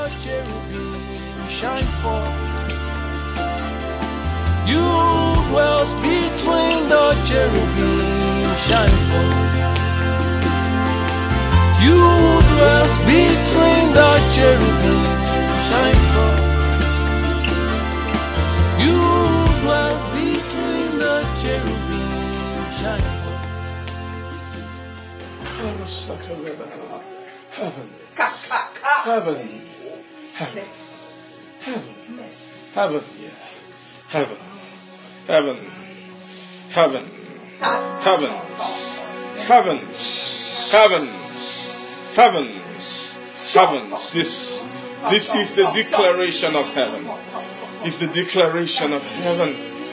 cherubim shine forth. You dwells between the cherubim shine forth. You dwells between the cherubim shine forth. You dwells between the cherubim shine forth. Heaven, heaven, heaven, heaven, heaven, heaven, heaven, heaven, heavens, heavens, heavens, heavens, heavens. This is the declaration of heaven. It's the declaration of heaven,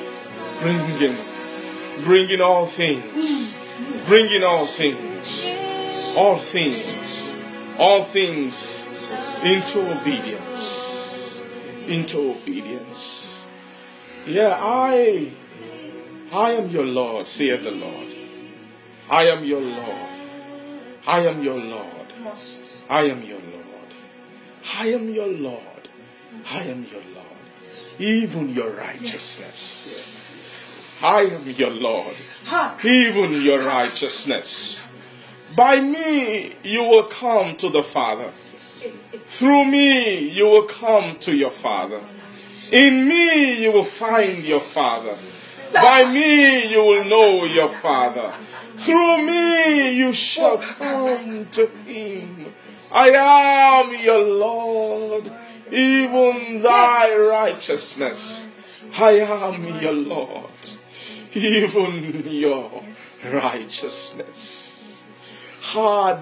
bringing all things, bringing all things, all things, all things into obedience, into obedience. Yeah, I am your Lord, saith the Lord. I am your Lord. I am your Lord. I am your Lord. I am your Lord. I am your Lord. Even your righteousness. I am your Lord. Even your righteousness. By me you will come to the Father. Through me you will come to your Father. In me you will find your Father. By me you will know your Father. Through me you shall come to him. I am your Lord, even thy righteousness. I am your Lord, even your righteousness. I'm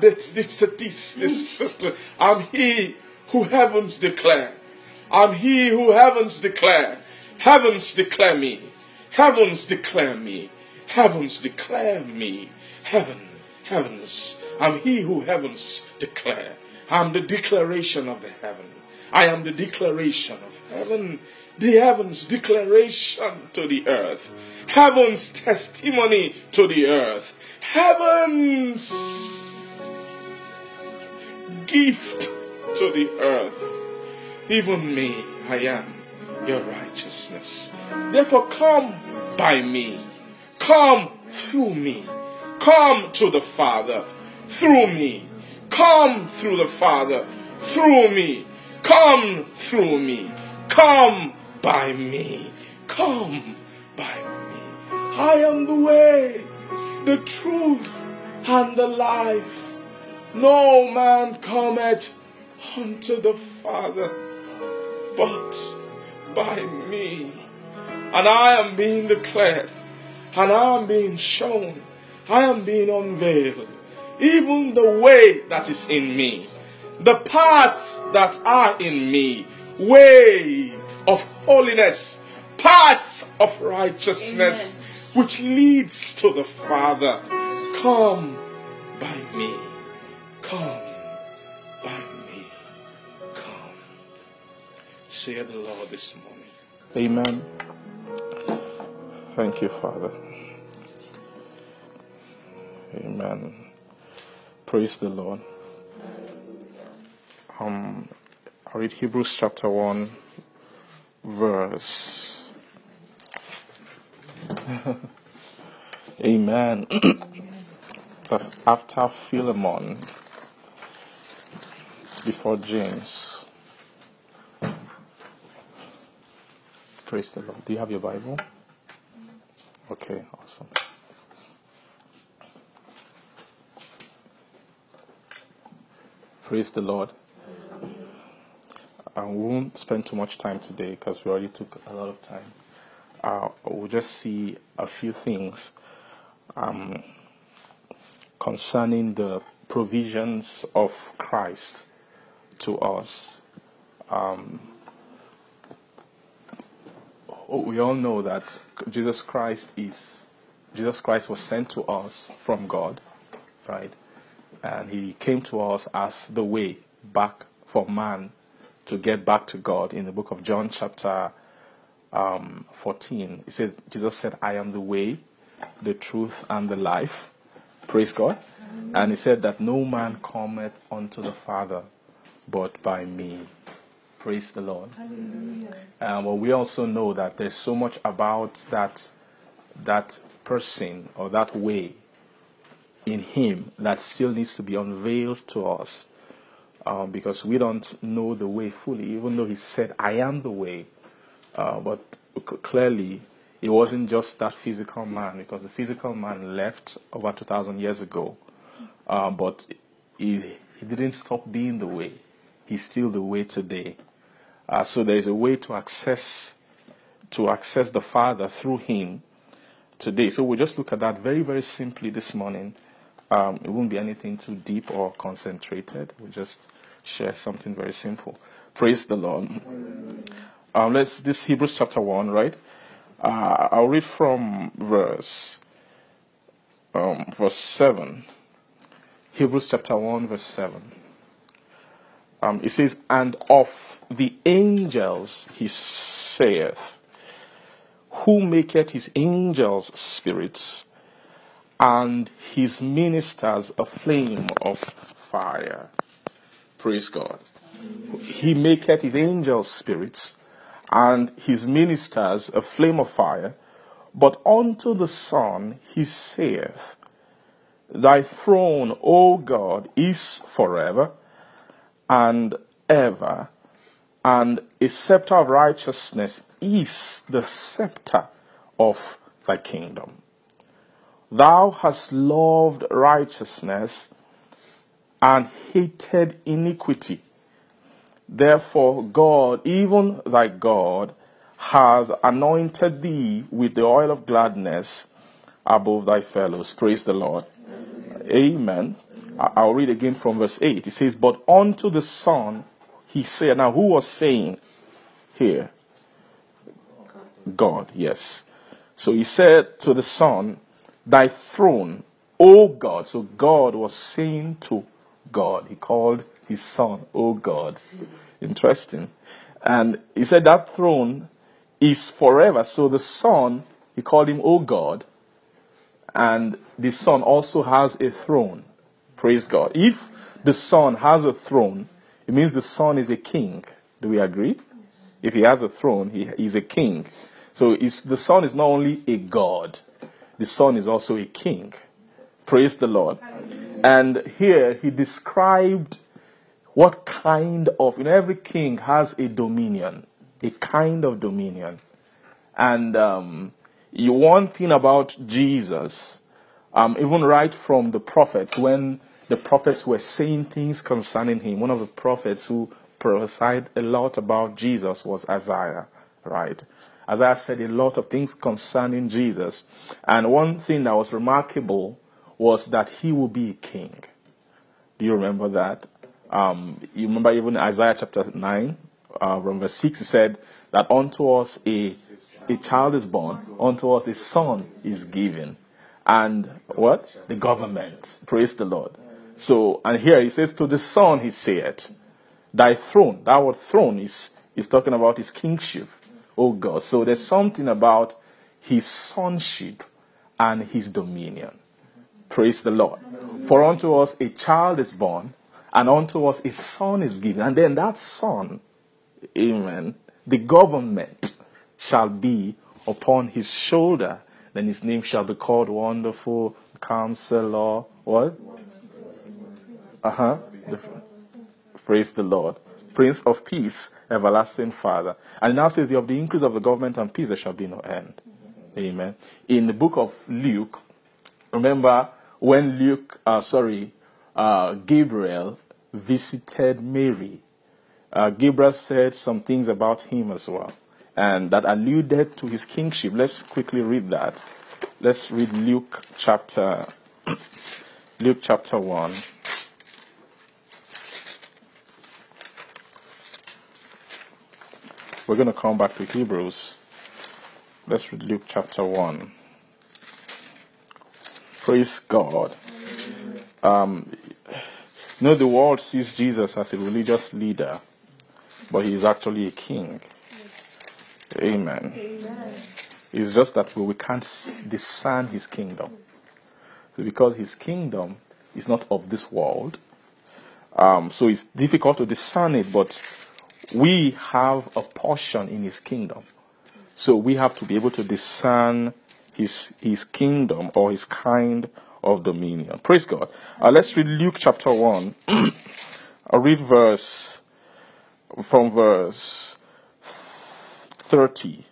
he who heavens declare. I'm he who heavens declare. Heavens declare me. Heavens declare me. Heavens declare me. Heavens. I'm he who heavens declare. I'm the declaration of the heaven. I am the declaration of heaven. The heavens' declaration to the earth. Heaven's testimony to the earth. Heaven's gift to the earth. Even me, I am your righteousness. Therefore come by me. Come through me. Come to the Father through me. Come through the Father through me. Come through me. Come by me. Come by me. I am the way, the truth, and the life. No man cometh unto the Father but by me. And I am being declared, and I am being shown, I am being unveiled, even the way that is in me, the paths that are in me, way of holiness, paths of righteousness, which leads to the Father. Come by me. Come by me. Come. Say the Lord this morning. Amen. Thank you, Father. Amen. Praise the Lord. I'll read Hebrews chapter 1, verse. Amen. That's after Philemon, before James. Praise the Lord. Do you have your Bible? Okay, awesome. Praise the Lord. I won't spend too much time today because we already took a lot of time. We'll just see a few things concerning the provisions of Christ to us. We all know that Jesus Christ was sent to us from God, right? And he came to us as the way back for man to get back to God. In the book of John chapter 14, it says, Jesus said, I am the way, the truth, and the life. Praise God. And he said that no man cometh unto the Father but by me. Praise the Lord. But we also know that there's so much about that person or that way in him that still needs to be unveiled to us, because we don't know the way fully, even though he said, I am the way. But clearly, it wasn't just that physical man, because the physical man left over 2,000 years ago. But he didn't stop being the way. He's still the way today. So there is a way to access the Father through him today. So we'll just look at that very, very simply this morning. It won't be anything too deep or concentrated. We'll just share something very simple. Praise the Lord. This Hebrews chapter 1, right? I'll read from verse 7. Hebrews chapter 1, verse 7. It says, and of the angels he saith, who maketh his angels spirits, and his ministers a flame of fire. Praise God. He maketh his angels spirits, and his ministers a flame of fire. But unto the Son he saith, thy throne, O God, is forever and ever, and a scepter of righteousness is the scepter of thy kingdom. Thou hast loved righteousness and hated iniquity. Therefore God, even thy God, hath anointed thee with the oil of gladness above thy fellows. Praise the Lord. Amen. I'll read again from verse 8. It says, but unto the Son he said. Now who was saying here? God, yes. So he said to the Son, thy throne, O God. So God was saying to God. He called his Son, O God. Interesting. And he said that throne is forever. So the Son, he called him O God. And the Son also has a throne. Praise God. If the Son has a throne, it means the Son is a king. Do we agree? If he has a throne, he is a king. So the Son is not only a God, the Son is also a king. Praise the Lord. And here he described what kind of, every king has a dominion, a kind of dominion. And one thing about Jesus, even right from the prophets, when the prophets were saying things concerning him, one of the prophets who prophesied a lot about Jesus was Isaiah, right? Isaiah said a lot of things concerning Jesus. And one thing that was remarkable was that he will be a king. Do you remember that? You remember even Isaiah chapter 9, from verse 6, he said that unto us a child is born, unto us a son is given. And what? The government. Praise the Lord. So, and here he says, to the Son he saith, thy throne. That word throne is talking about his kingship, O God. So there's something about his sonship and his dominion. Praise the Lord. For unto us a child is born, and unto us a son is given. And then that son, amen, the government shall be upon his shoulder. Then his name shall be called Wonderful Counselor. What? Praise the Lord. Prince of Peace, Everlasting Father. And it now says, of the increase of the government and peace there shall be no end. Amen. In the book of Luke, remember when Gabriel visited Mary. Gabriel said some things about him as well, and that alluded to his kingship. Let's quickly read that. Let's read Luke chapter 1. We're going to come back to Hebrews. Let's read Luke chapter 1. Praise God. The world sees Jesus as a religious leader, but he is actually a king. Amen. It's just that we can't discern his kingdom. So because his kingdom is not of this world, so it's difficult to discern it, but we have a portion in his kingdom. So we have to be able to discern his kingdom or his kind of dominion. Praise God. Let's read Luke chapter 1. I'll read verse 30.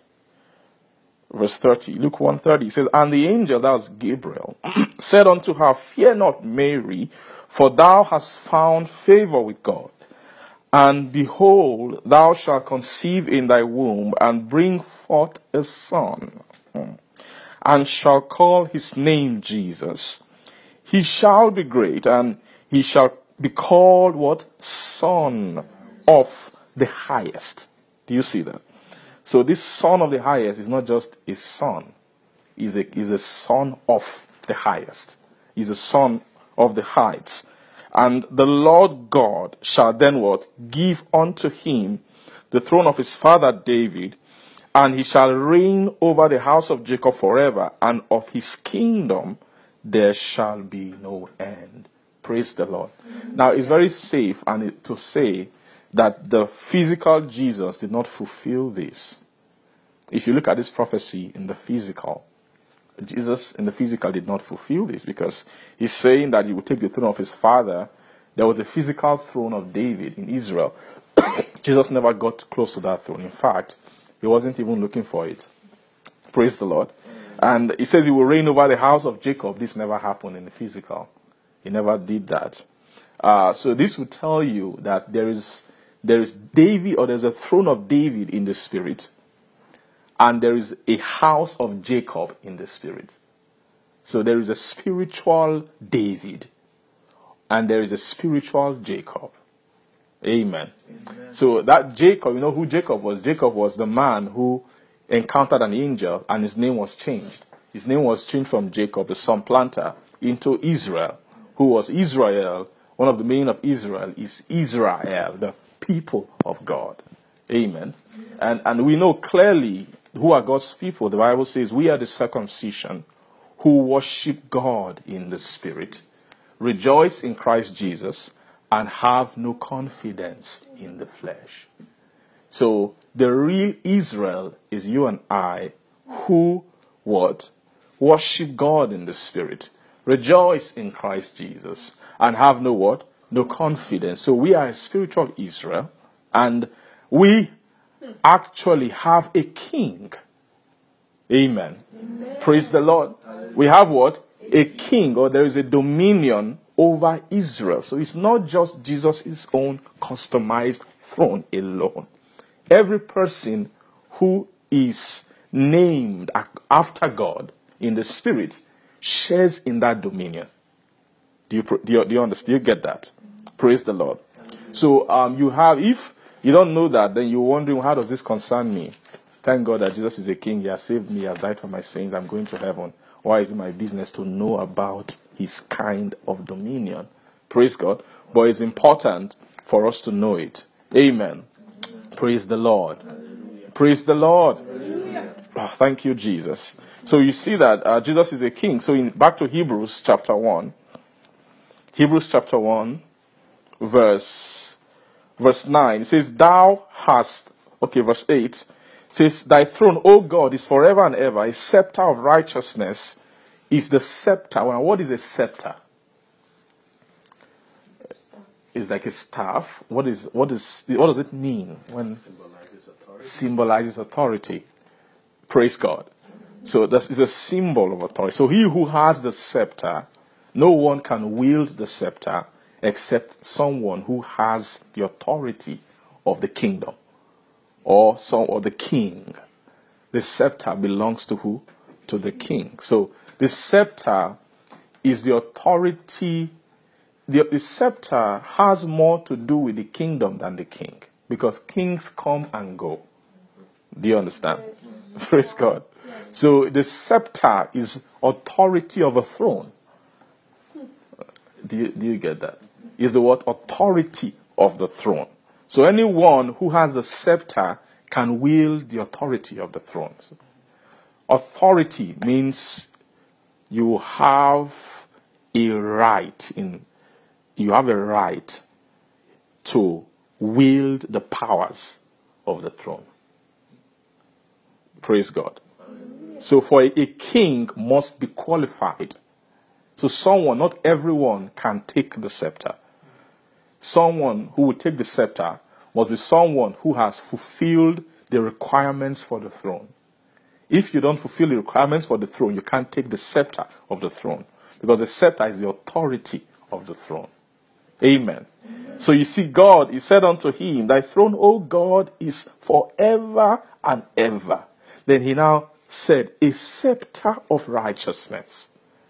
Verse 30. Luke 1:30 says, "And the angel," that was Gabriel, "said unto her, Fear not, Mary, for thou hast found favor with God. And behold, thou shalt conceive in thy womb, and bring forth a son, and shall call his name Jesus. He shall be great, and he shall be called" what? Son of the Highest. Do you see that? So this Son of the Highest is not just a son. He's a son of the Highest. He's a son of the heights. "And the Lord God shall then" what? "Give unto him the throne of his father David, and he shall reign over the house of Jacob forever, and of his kingdom there shall be no end." Praise the Lord. Now, it's very safe to say that the physical Jesus did not fulfill this. If you look at this prophecy in the physical, Jesus in the physical did not fulfill this, because he's saying that he would take the throne of his father. There was a physical throne of David in Israel. Jesus never got close to that throne. In fact, he wasn't even looking for it. Praise the Lord. And he says he will reign over the house of Jacob. This never happened in the physical. He never did that. So this would tell you that there is David, or there's a throne of David in the spirit, and there is a house of Jacob in the spirit. So there is a spiritual David, and there is a spiritual Jacob. Amen. So that Jacob, you know who Jacob was? Jacob was the man who encountered an angel, and his name was changed. His name was changed from Jacob, the son planter, into Israel, who was Israel. One of the meaning of Israel is Israel, the people of God. Amen. And we know clearly who are God's people. The Bible says we are the circumcision who worship God in the spirit, rejoice in Christ Jesus, and have no confidence in the flesh. So the real Israel is you and I, who what? Worship God in the spirit, rejoice in Christ Jesus, and have no what? No confidence. So we are a spiritual Israel, and we actually have a king. Amen. Praise the Lord. We have what? A king, or there is a dominion over Israel. So it's not just Jesus' own customized throne alone. Every person who is named after God in the spirit shares in that dominion. Do you understand? Do you get that? Praise the Lord. So if you don't know that, then you're wondering, how does this concern me? Thank God that Jesus is a king. He has saved me. He has died for my sins. I'm going to heaven. Why is it my business to know about his kind of dominion? Praise God. But it's important for us to know it. Amen. Praise the Lord. Praise the Lord. Oh, thank you, Jesus. So you see that Jesus is a king. So back to Hebrews chapter 1. Hebrews chapter 1, verse 9. It says, verse 8. It says, "Thy throne, O God, is forever and ever. A scepter of righteousness is the scepter." Well, what is a scepter? It's like a staff. What does it mean when symbolizes authority? Praise God. So that is a symbol of authority. So he who has the scepter, no one can wield the scepter except someone who has the authority of the kingdom or the king. The scepter belongs to who? To the king. So the scepter is the authority. The scepter has more to do with the kingdom than the king, because kings come and go. Do you understand? Yes. Praise God. Yes. So the scepter is authority of a throne. Do you get that? Is the word authority of the throne. So anyone who has the scepter can wield the authority of the throne. So authority means you have a right to wield the powers of the throne. Praise God. So for a king must be qualified. So someone, not everyone can take the scepter. Someone who will take the scepter must be someone who has fulfilled the requirements for the throne. If you don't fulfill the requirements for the throne, you can't take the scepter of the throne. Because the scepter is the authority of the throne. Amen. So you see, God, he said unto him, thy throne, O God, is forever and ever. Then he now said, a scepter of righteousness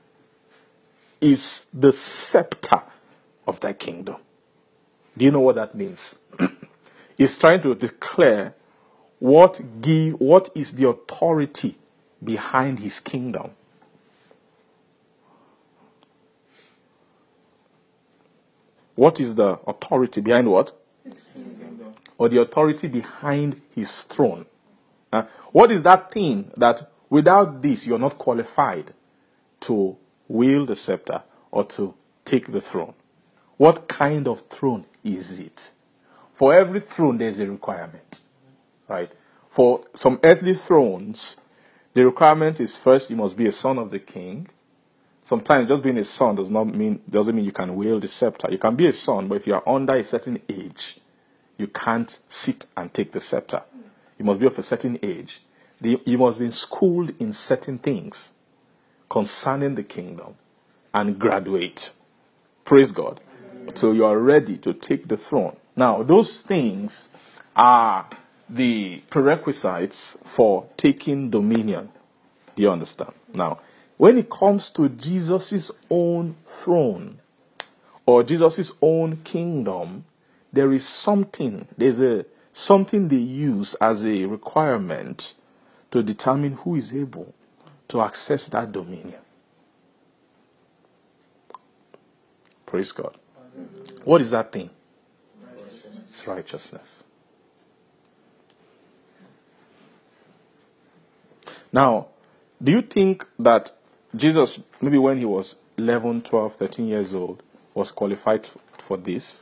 is the scepter of thy kingdom. Do you know what that means? He's trying to declare what is the authority behind his kingdom. What is the authority behind what? Or the authority behind his throne. What is that thing that without this you're not qualified to wield the scepter or to take the throne? What kind of throne is it? For every throne there's a requirement. Right? For some earthly thrones, the requirement is first you must be a son of the king. Sometimes just being a son doesn't mean you can wield the scepter. You can be a son, but if you are under a certain age, you can't sit and take the scepter. You must be of a certain age. You must be schooled in certain things concerning the kingdom and graduate. Praise God. So you are ready to take the throne. Now, those things are the prerequisites for taking dominion. Do you understand? Now, when it comes to Jesus' own throne or Jesus' own kingdom, there's something they use as a requirement to determine who is able to access that dominion. Praise God. What is that thing? It's righteousness. Now, do you think that Jesus, maybe when he was 11, 12, 13 years old, was qualified for this?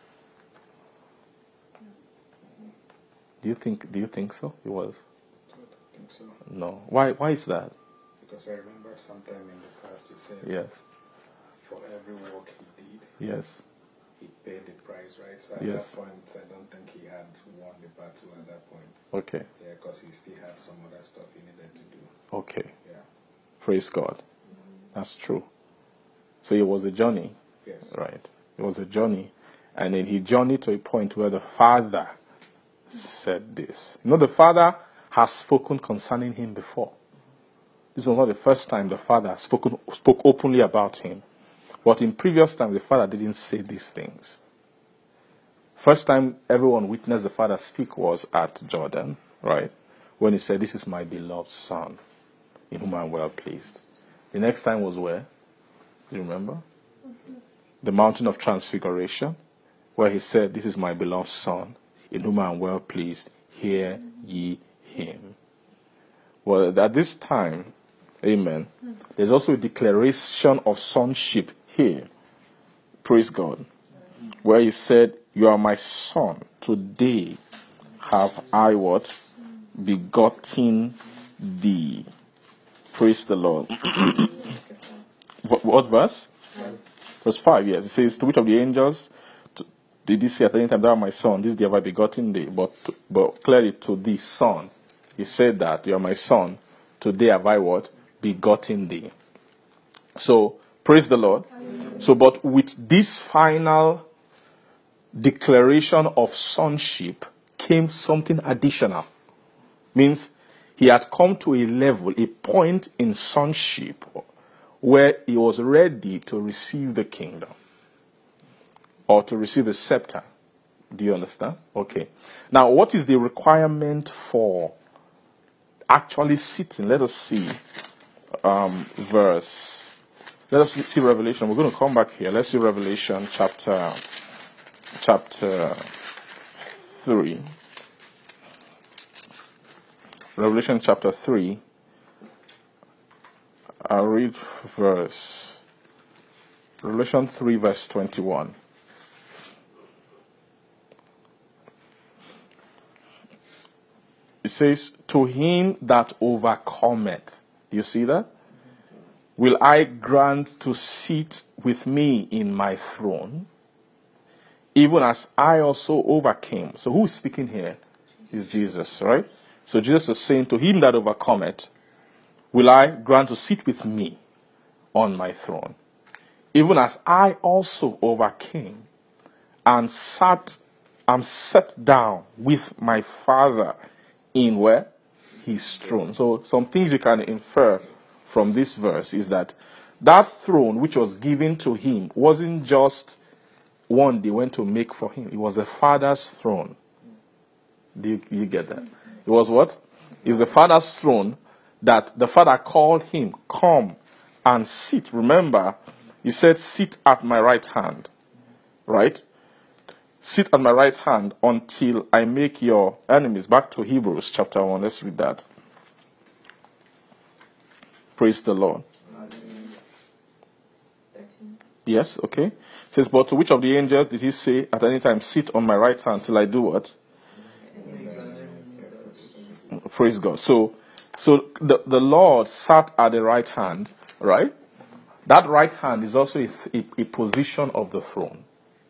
Do you think so? He was? I don't think so. No. Why is that? Because I remember sometime in the past you said Yes. for every work he did, Yes. he paid the price, right? So at Yes. that point, I don't think he had won the battle at that point. Okay. Yeah, because he still had some other stuff he needed to do. Okay. Yeah. Praise God. That's true. So it was a journey. Yes. Right. It was a journey. And then he journeyed to a point where the Father said this. You know, the Father has spoken concerning him before. This was not the first time the Father spoke openly about him. But in previous times, the Father didn't say these things. First time everyone witnessed the Father speak was at Jordan, right? When he said, this is my beloved Son, in whom I am well pleased. The next time was where? Do you remember? The mountain of transfiguration, where he said, this is my beloved Son, in whom I am well pleased. Hear ye him. Well, at this time, amen, there's also a declaration of sonship here. Praise God. Where he said, you are my son. Today have I what? Begotten thee. Praise the Lord. What verse? Verse 5, yes. It says, to which of the angels did he say at any time, thou art my son, this day have I begotten thee? But clearly to thee, son. He said that, you are my son. Today have I what? Begotten thee. So, praise the Lord. So, but with this final declaration of sonship came something additional. Means he had come to a level, a point in sonship where he was ready to receive the kingdom or to receive the scepter. Do you understand? Okay. Now, what is the requirement for actually sitting? Let us see Let us see Revelation. We're going to come back here. Let's see Revelation chapter 3. Revelation chapter 3. I'll read Revelation 3 verse 21. says, to him that overcometh. You see that? Will I grant to sit with me in my throne, even as I also overcame. So who is speaking here? Is Jesus, right? So Jesus is saying, to him that overcometh, will I grant to sit with me on my throne, even as I also overcame and sat down with my Father in where? His throne. So some things you can infer from this verse is that throne which was given to him wasn't just one they went to make for him. It was the Father's throne. Do you get that? It was what? It was the Father's throne that the Father called him, come and sit. Remember, he said, sit at my right hand. Right? Sit at my right hand until I make your enemies. Back to Hebrews chapter 1. Let's read that. Praise the Lord. Yes, okay. It says, but to which of the angels did he say at any time, sit on my right hand till I do what? Praise God. So the Lord sat at the right hand, right? That right hand is also a position of the throne.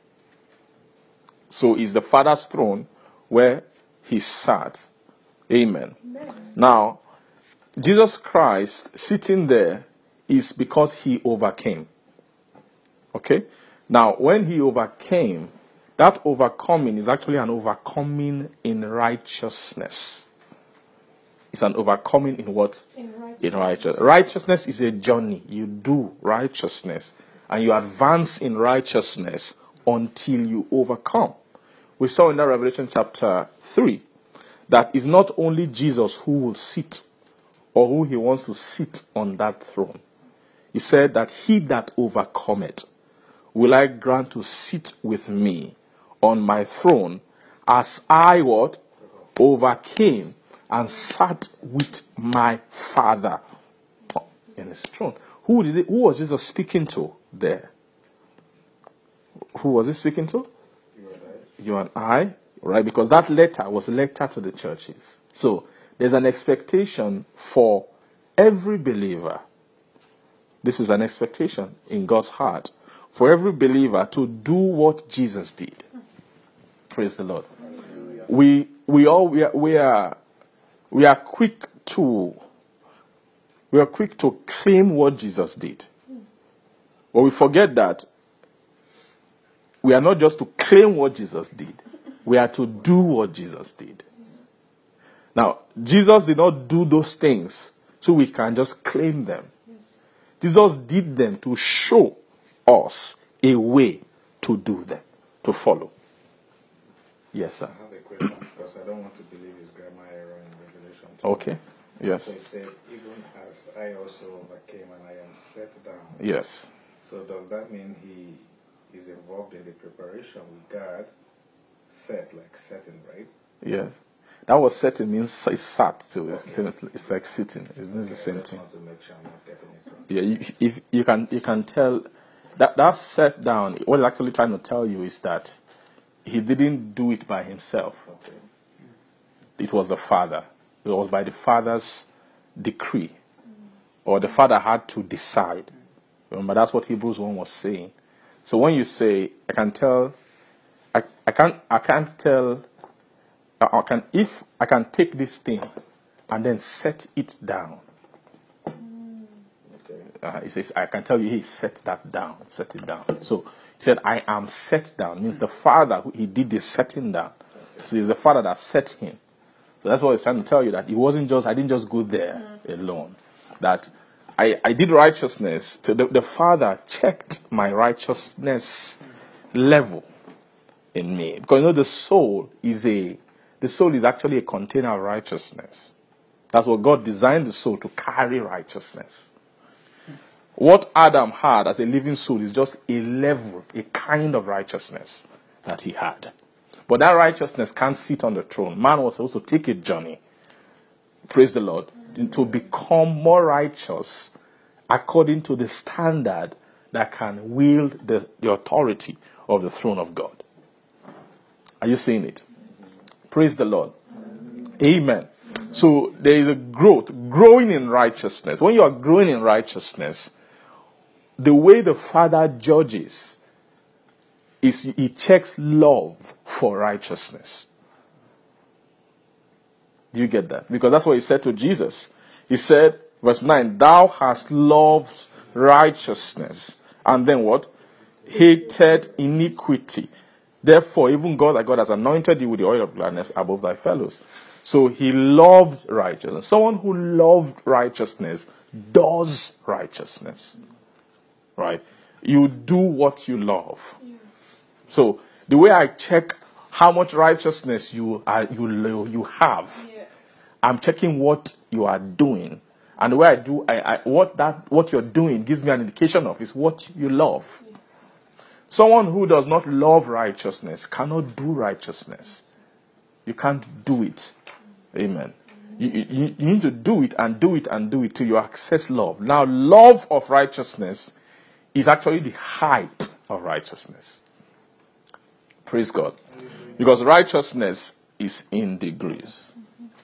So it's the Father's throne where he sat. Amen. Now, Jesus Christ sitting there is because he overcame. Okay? Now, when he overcame, that overcoming is actually an overcoming in righteousness. It's an overcoming in what? In righteousness. Righteousness is a journey. You do righteousness and you advance in righteousness until you overcome. We saw in that Revelation chapter 3 that it's not only Jesus who will sit or who he wants to sit on that throne. He said that he that overcometh will I grant to sit with me on my throne as I what? Overcame and sat with my Father in his throne. Who was Jesus speaking to there? Who was he speaking to? You and I, right? Because that letter was a letter to the churches. So there's an expectation for every believer. This is an expectation in God's heart for every believer to do what Jesus did. Praise the Lord. We are quick to claim what Jesus did. But we forget that we are not just to claim what Jesus did. We are to do what Jesus did. Now, Jesus did not do those things so we can just claim them. Jesus did them to show us a way to do them, to follow. Yes, sir. I have a question because I don't want to believe his grammar error in Revelation 2. Okay. Yes. So it said, even as I also overcame and I am set down. Yes. So does that mean he is involved in the preparation with God? Set, like setting, right? Yes. That was setting means it's sat too. It's like sitting. It means the same I just thing. want to make sure I'm not getting it wrong. Yeah, if you can tell that set down. What it's actually trying to tell you is that he didn't do it by himself. Okay. It was the Father. It was by the Father's decree, or the Father had to decide. Remember, that's what Hebrews 1 was saying. So when you say, I can tell, I can't tell. If I can take this thing and then set it down. He says, I can tell you, he set that down, set it down. So he said, I am set down. Means the Father, he did the setting down. So it's the Father that set him. So that's what he's trying to tell you, that it wasn't just, I didn't just go there alone. That I did righteousness. So the Father checked my righteousness level in me. Because the soul is actually a container of righteousness. That's what God designed the soul to carry righteousness. What Adam had as a living soul is just a level, a kind of righteousness that he had. But that righteousness can't sit on the throne. Man was supposed to take a journey, praise the Lord, to become more righteous according to the standard that can wield the authority of the throne of God. Are you seeing it? Praise the Lord. Amen. So there is a growing in righteousness. When you are growing in righteousness, the way the Father judges is he checks love for righteousness. Do you get that? Because that's what he said to Jesus. He said, verse 9, thou hast loved righteousness. And then what? Hated iniquity. Therefore, even God, thy God, has anointed you with the oil of gladness above thy fellows. So he loved righteousness. Someone who loved righteousness does righteousness. Right? You do what you love. So the way I check how much righteousness you have, I'm checking what you are doing. And the way I do, what you're doing gives me an indication of is what you love. Someone who does not love righteousness cannot do righteousness. You can't do it. Amen. You need to do it and do it and do it till you access love. Now, love of righteousness is actually the height of righteousness. Praise God. Because righteousness is in degrees.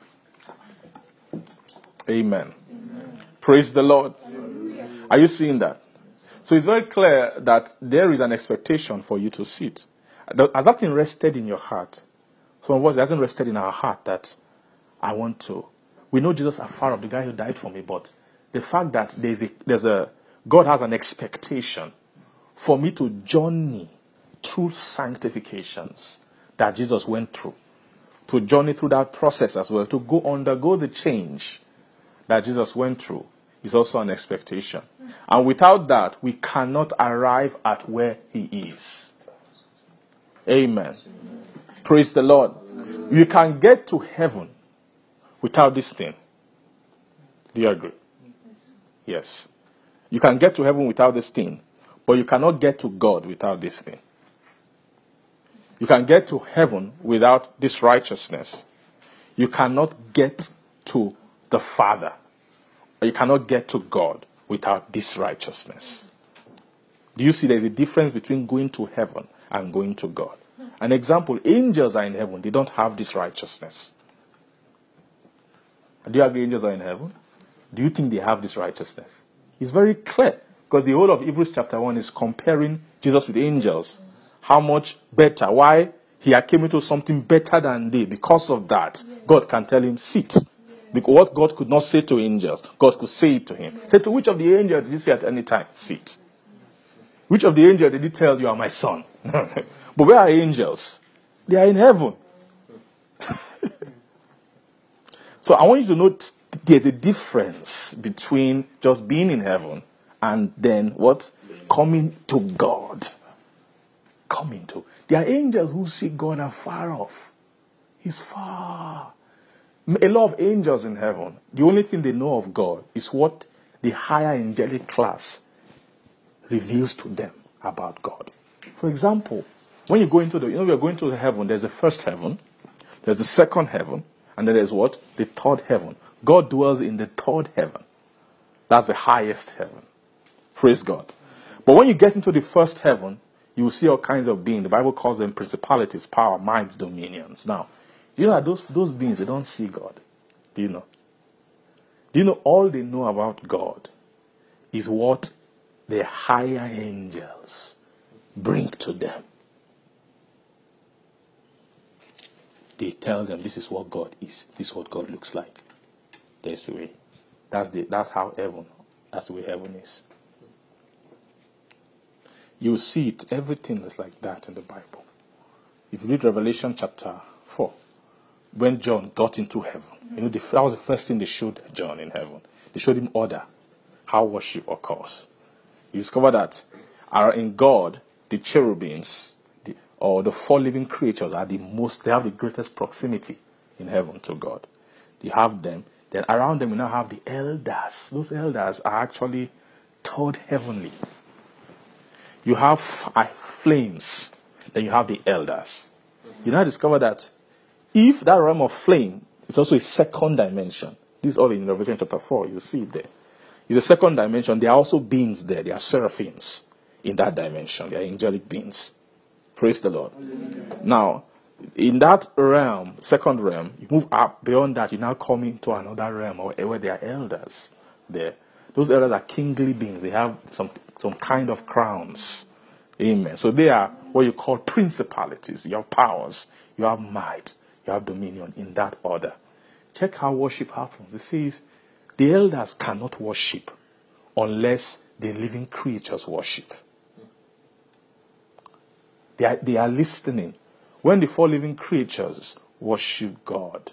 Amen. Praise the Lord. Are you seeing that? So it's very clear that there is an expectation for you to sit. Has that thing rested in your heart? Some of us, it hasn't rested in our heart that I want to. We know Jesus afar off, the guy who died for me, but the fact that God has an expectation for me to journey through sanctifications that Jesus went through, to journey through that process as well, to undergo the change that Jesus went through, is also an expectation. And without that, we cannot arrive at where he is. Amen. Praise the Lord. You can get to heaven without this thing. Do you agree? Yes. You can get to heaven without this thing, but you cannot get to God without this thing. You can get to heaven without this righteousness. You cannot get to the Father. Or you cannot get to God without this righteousness. Do you see there's a difference between going to heaven and going to God? An example, angels are in heaven. They don't have this righteousness. Do you agree angels are in heaven? Do you think they have this righteousness? It's very clear. Because the whole of Hebrews chapter 1 is comparing Jesus with angels. How much better? Why? He had came into something better than they. Because of that, God can tell him, sit. Because what God could not say to angels, God could say it to him. Say, to which of the angels did he say at any time, sit? Which of the angels did he tell, you are my son? But where are angels? They are in heaven. So I want you to note there's a difference between just being in heaven and then what? Coming to God. Coming to. There are angels who see God afar off. He's far. A lot of angels in heaven, the only thing they know of God is what the higher angelic class reveals to them about God. For example, when you go into we are going to the heaven, there's the first heaven, there's the second heaven, and then there's what? The third heaven. God dwells in the third heaven. That's the highest heaven. Praise God. But when you get into the first heaven, you will see all kinds of beings. The Bible calls them principalities, power, minds, dominions. Now, do you know that those beings, they don't see God? Do you know? Do you know all they know about God is what the higher angels bring to them? They tell them this is what God is. This is what God looks like. That's the way. That's how heaven. That's the way heaven is. You see it. Everything is like that in the Bible. If you read Revelation chapter 4, when John got into heaven, that was the first thing they showed John in heaven. They showed him order, how worship occurs. He discovered that in God, the cherubims, or the four living creatures they have the greatest proximity in heaven to God. You have them. Then around them, we now have the elders. Those elders are actually third heavenly. You have flames. Then you have the elders. You now discover that if that realm of flame is also a second dimension, this is all in Revelation chapter 4, you see it there. It's a second dimension. There are also beings there. There are seraphims in that dimension. They are angelic beings. Praise the Lord. Amen. Now, In that realm, second realm, you move up beyond that, you now come into another realm where there are elders there. Those elders are kingly beings. They have some kind of crowns. Amen. So they are what you call principalities. You have powers, you have might, you have dominion in that order. Check how worship happens. It says the elders cannot worship unless the living creatures worship. They are listening. When the four living creatures worship God,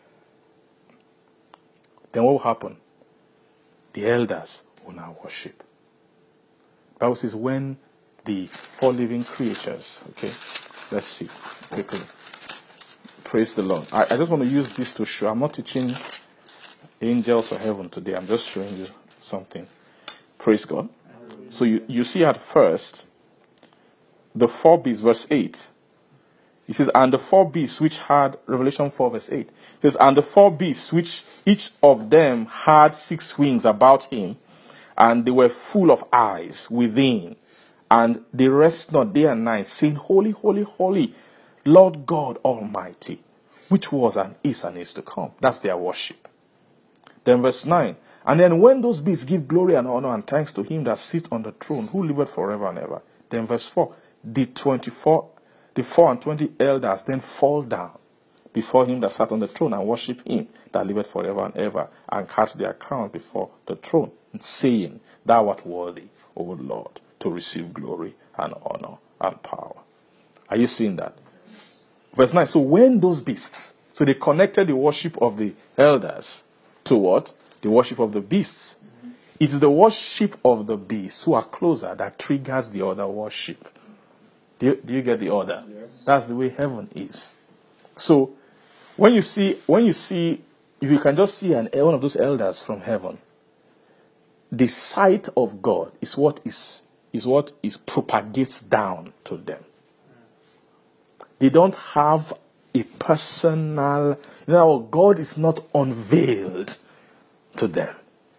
then what will happen? The elders will now worship. The Bible says when the four living creatures, okay, let's see quickly. Praise the Lord. I just want to use this to show. I'm not teaching angels or heaven today. I'm just showing you something. Praise God. So you see at first, the four beasts, verse 8. It says, and the four beasts which had, Revelation 4 verse 8. It says, and the four beasts which each of them had 6 wings about him, and they were full of eyes within, and they rest not day and night, saying, Holy, holy, holy, Lord God Almighty, which was and is to come. That's their worship. Then verse 9. And then when those beasts give glory and honor and thanks to him that sits on the throne, who liveth forever and ever. Then verse 4. The 4 and 20 elders then fall down before him that sat on the throne and worship him that liveth forever and ever, and cast their crowns before the throne, saying, Thou art worthy, O Lord, to receive glory and honor and power. Are you seeing that? Verse 9. So when those beasts, so they connected the worship of the elders to what? The worship of the beasts. It is the worship of the beasts who are closer that triggers the other worship. Do you get the order? Yes. That's the way heaven is. So when you see, if you can just see one of those elders from heaven, the sight of God is what propagates down to them. They don't have a personal, God is not unveiled to them.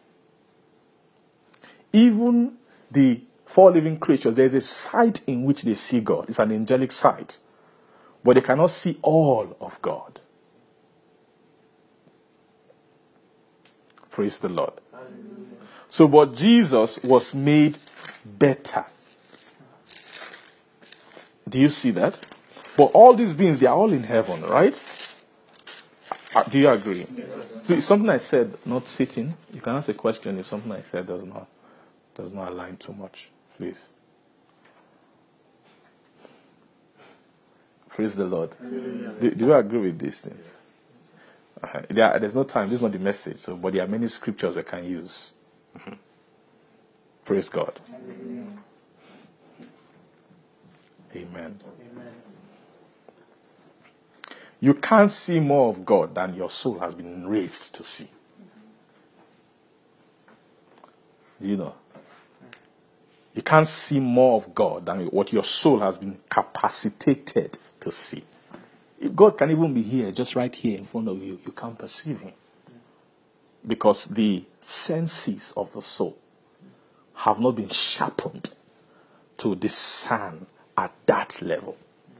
Even the 4 living creatures, there's a sight in which they see God. It's an angelic sight. But they cannot see all of God. Praise the Lord. Hallelujah. So, but Jesus was made better. Do you see that? But all these beings, they are all in heaven, right? Do you agree? Yes. So if something I said not fitting, you can ask a question if something I said does not align too much. Please. Praise the Lord. Do you agree with these things? There's no time. This is not the message. But there are many scriptures I can use. Mm-hmm. Praise God. Amen. You can't see more of God than your soul has been raised to see. You know. You can't see more of God than what your soul has been capacitated to see. If God can even be here, just right here in front of you, you can't perceive him. Because the senses of the soul have not been sharpened to discern at that level.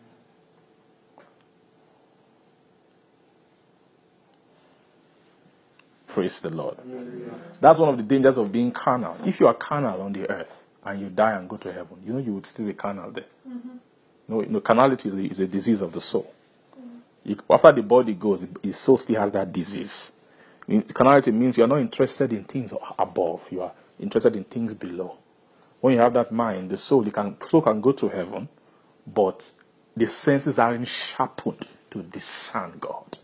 Praise the Lord. That's one of the dangers of being carnal. If you are carnal on the earth and you die and go to heaven, you would still be carnal there. No, carnality is a disease of the soul. After the body goes, the soul still has that disease. Carnality means you are not interested in things above. You are interested in things below. When you have that mind, the soul can go to heaven, but the senses aren't sharpened to discern God.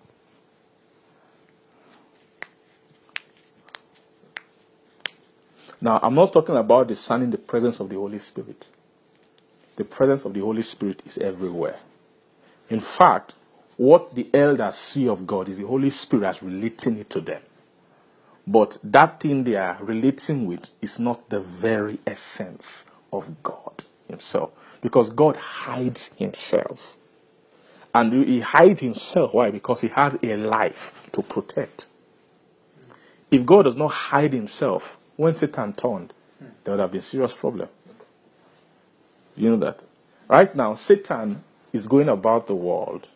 Now, I'm not talking about discerning the presence of the Holy Spirit. The presence of the Holy Spirit is everywhere. In fact, what the elders see of God is the Holy Spirit relating it to them. But that thing they are relating with is not the very essence of God himself. Because God hides himself. And he hides himself. Why? Because he has a life to protect. If God does not hide himself, when Satan turned, there would have been a serious problem. You know that? Right now, Satan is going about the world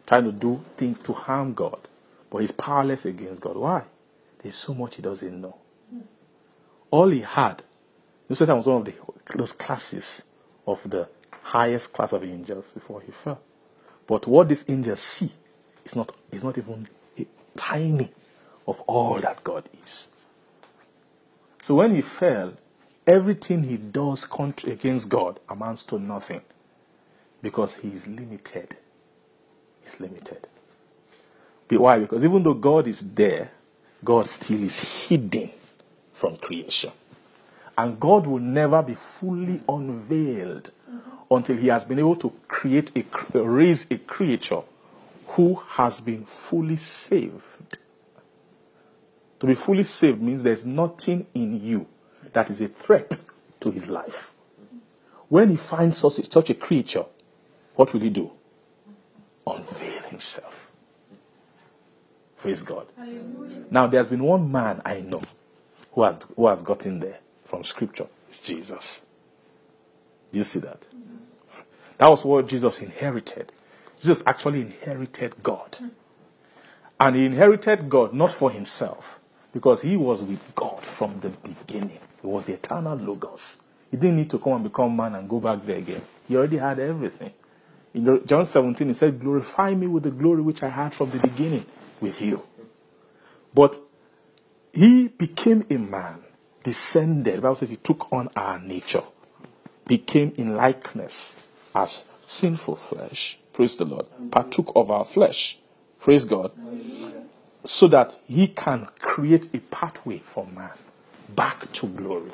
trying to do things to harm God. But he's powerless against God. Why? There's so much he doesn't know. All he had, Satan was one of those classes of the highest class of angels before he fell. But what these angels see is not even a tiny of all that God is. So when he fell, everything he does against God amounts to nothing. Because he is limited. He's limited. Why? Because even though God is there, God still is hidden from creation. And God will never be fully unveiled until he has been able to raise a creature who has been fully saved. To be fully saved means there's nothing in you that is a threat to his life. When he finds such a creature, what will he do? Unveil himself. Praise God. Hallelujah. Now, there's been one man I know who has gotten there from Scripture. It's Jesus. Do you see that? Mm-hmm. That was what Jesus inherited. Jesus actually inherited God. And he inherited God not for himself, because he was with God from the beginning. He was the eternal Logos. He didn't need to come and become man and go back there again. He already had everything. In John 17, he said, glorify me with the glory which I had from the beginning with you. But he became a man, descended. The Bible says he took on our nature, became in likeness as sinful flesh. Praise the Lord. Partook of our flesh. Praise God. So that he can create a pathway for man back to glory.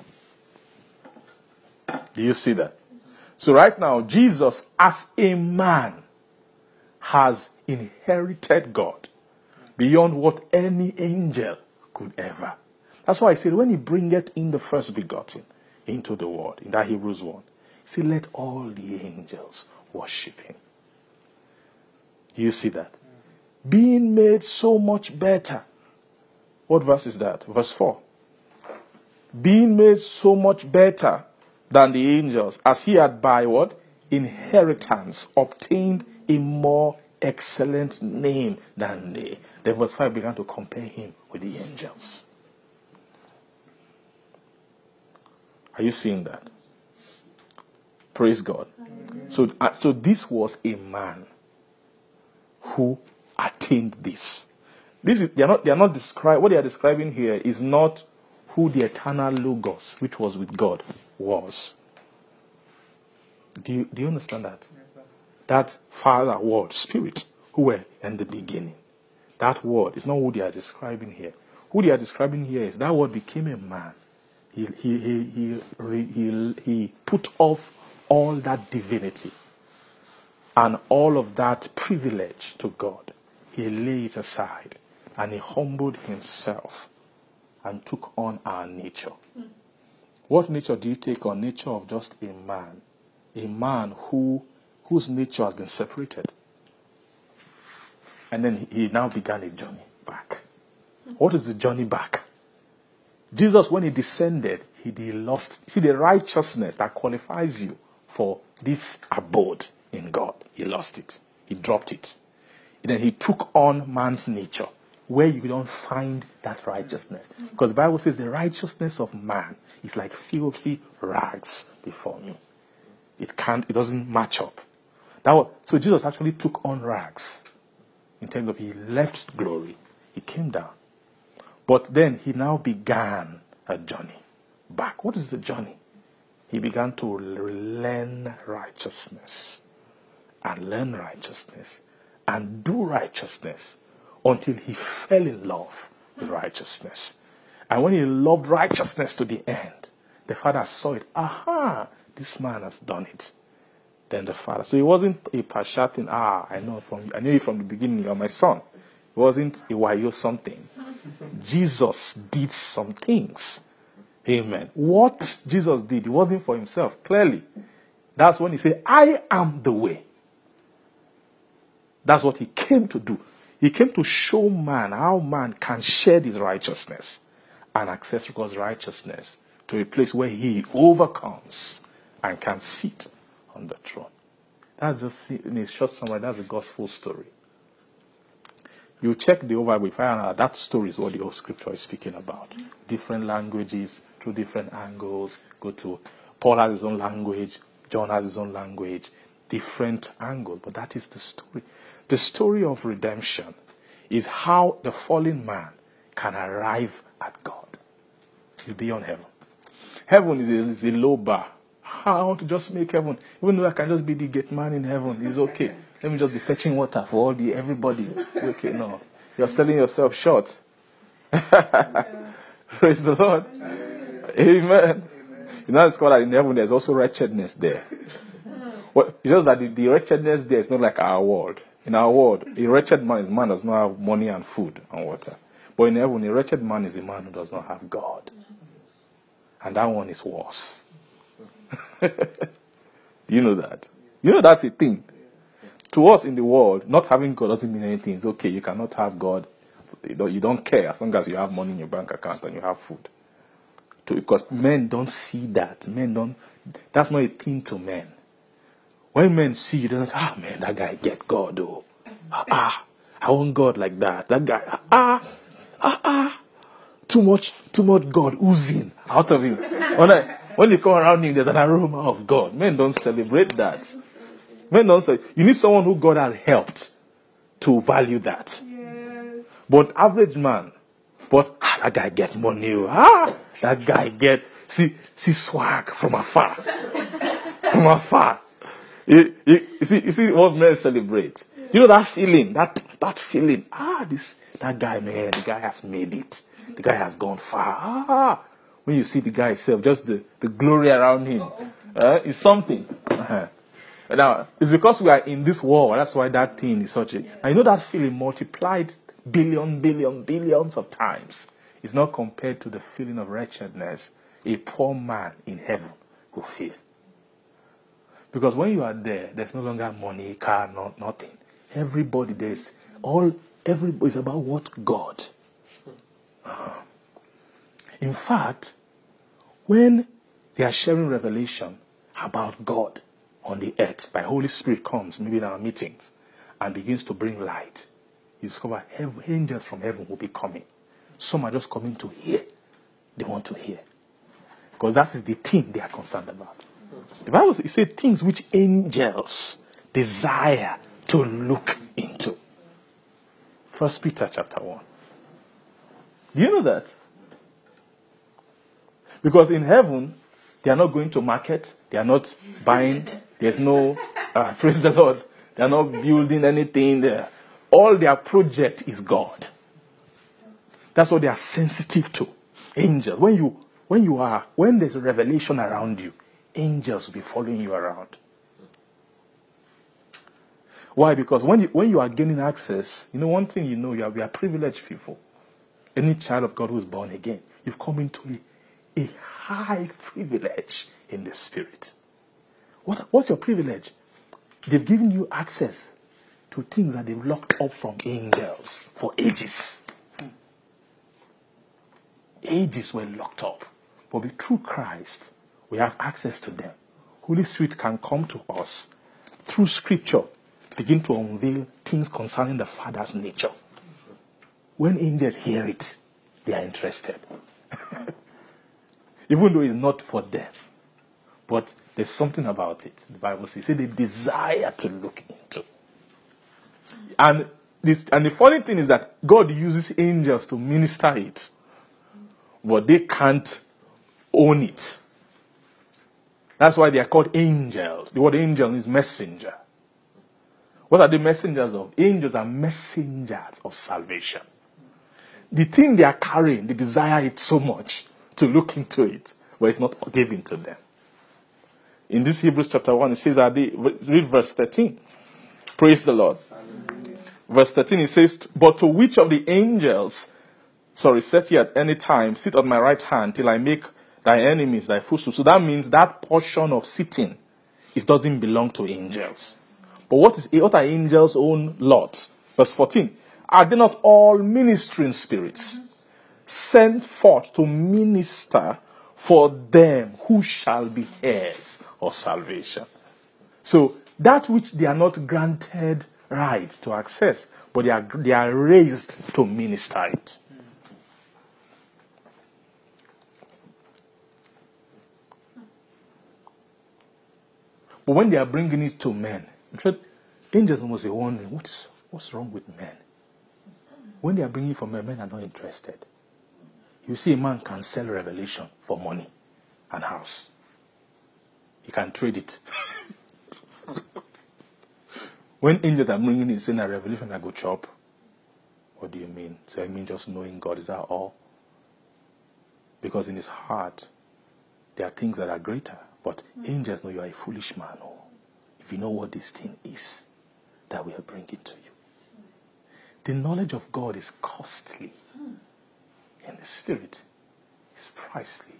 Do you see that? So right now, Jesus as a man has inherited God beyond what any angel could ever. That's why I said, when he bringeth in the first begotten into the world, in that Hebrews 1, say, let all the angels worship him. You see that? Being made so much better. What verse is that? Verse 4. Being made so much better than the angels, as he had by what? Inheritance obtained a more excellent name than they. Then verse 5 began to compare him with the angels. Are you seeing that? Praise God. So this was a man who attained this. They are not describing. What they are describing here is not who the eternal Logos, which was with God, was. Do you understand that? Yes, that Father, Word, Spirit, who were in the beginning. That word is not who they are describing here. Who they are describing here is that word became a man. He put off all that divinity and all of that privilege to God. He laid it aside and he humbled himself and took on our nature. What nature did he take on? Nature of just a man. A man whose nature has been separated. And then he now began a journey back. What is the journey back? Jesus, when he descended, he lost. See, the righteousness that qualifies you for this abode in God, he lost it. He dropped it. And then he took on man's nature, where you don't find that righteousness. Because the Bible says the righteousness of man is like filthy rags before me. It doesn't match up. So Jesus actually took on rags. In terms of he left glory, he came down. But then he now began a journey back. What is the journey? He began to learn righteousness and learn righteousness and do righteousness until he fell in love with righteousness. And when he loved righteousness to the end, the Father saw it. Aha, this man has done it. Then the Father. So it wasn't a pashatin, I knew you from the beginning, you're my son. It wasn't a wayo something. Jesus did some things. Amen. What Jesus did, it wasn't for himself, clearly. That's when he said, I am the way. That's what he came to do. He came to show man how man can share his righteousness and access God's righteousness to a place where he overcomes and can sit on the throne. That's just, in a short summary, that's the gospel story You check the whole Bible, you find out that story is what the whole scripture is speaking about. Different languages, through different angles. Go to Paul has his own language, John has his own language, different angles. But that is the story. The story of redemption is how the fallen man can arrive at God. It's beyond heaven. Heaven is a low bar. I want to just make heaven. Even though I can just be the gate man in heaven, it's okay. Let me just be fetching water for everybody. Okay, no. You're selling yourself short. Praise the Lord. Amen. You know, it's called that in heaven there's also wretchedness there. Well, it's just that the wretchedness there is not like our world. In our world, a wretched man is a man who does not have money and food and water. But in heaven, a wretched man is a man who does not have God. And that one is worse. You know that? You know that's a thing. To us in the world, not having God doesn't mean anything. It's okay, you cannot have God. You don't care as long as you have money in your bank account and you have food. Because men don't see that. That's not a thing to men. When men see you, they're like, man, that guy get God, though. I want God like that. That guy, too much God oozing out of him. When you come around him, there's an aroma of God. Men don't celebrate that. Men don't say, you need someone who God has helped to value that. Yes. But average man, that guy gets money. That guy see swag from afar. From afar. You see what men celebrate. You know that feeling, that feeling. That guy, man, the guy has made it. The guy has gone far. When you see the guy himself, just the glory around him, is something. Now, it's because we are in this war. That's why that thing is such a... I know that feeling multiplied billions of times. It's not compared to the feeling of wretchedness a poor man in heaven will feel. Because when you are there, there's no longer money, car, nothing. Everybody, everybody's about what? God. In fact, when they are sharing revelation about God on the earth, by Holy Spirit comes, maybe in our meetings, and begins to bring light, you discover angels from heaven will be coming. Some are just coming to hear. They want to hear. Because that is the thing they are concerned about. The Bible says things which angels desire to look into. 1 Peter chapter 1. Do you know that? Because in heaven, they are not going to market. They are not buying. There's no, praise the Lord. They are not building anything there. All their project is God. That's what they are sensitive to. Angels. When there's a revelation around you, angels will be following you around. Why? Because when you are gaining access, one thing we are privileged people. Any child of God who is born again, you've come into a high privilege in the spirit. What's your privilege? They've given you access to things that they've locked up from angels for ages. Ages were locked up. But through Christ, we have access to them. Holy Spirit can come to us through Scripture, begin to unveil things concerning the Father's nature. When angels hear it, they are interested. Even though it's not for them. But there's something about it. The Bible says they desire to look into. And the funny thing is that God uses angels to minister it. But they can't own it. That's why they are called angels. The word angel is messenger. What are the messengers of? Angels are messengers of salvation. The thing they are carrying, they desire it so much to look into it, but it's not given to them. In this Hebrews chapter 1, it says, read verse 13. Praise the Lord. Verse 13, it says, but to which of the angels, set ye at any time, sit on my right hand till I make thy enemies thy footstool. So that means that portion of sitting, it doesn't belong to angels. But what are angels' own lot? Verse 14, are they not all ministering spirits, sent forth to minister for them who shall be heirs of salvation? So that which they are not granted right to access, but they are raised to minister it. But when they are bringing it to men, I'm sure angels must be wondering, what's wrong with men? When they are bringing it for men, men are not interested. You see, a man can sell revelation for money and house. He can trade it. When angels are bringing it, saying a revelation, I go chop. What do you mean? So I mean just knowing God, is that all? Because in his heart, there are things that are greater. But angels know you are a foolish man. Oh, if you know what this thing is that we are bringing to you. The knowledge of God is costly. And the Spirit is pricely.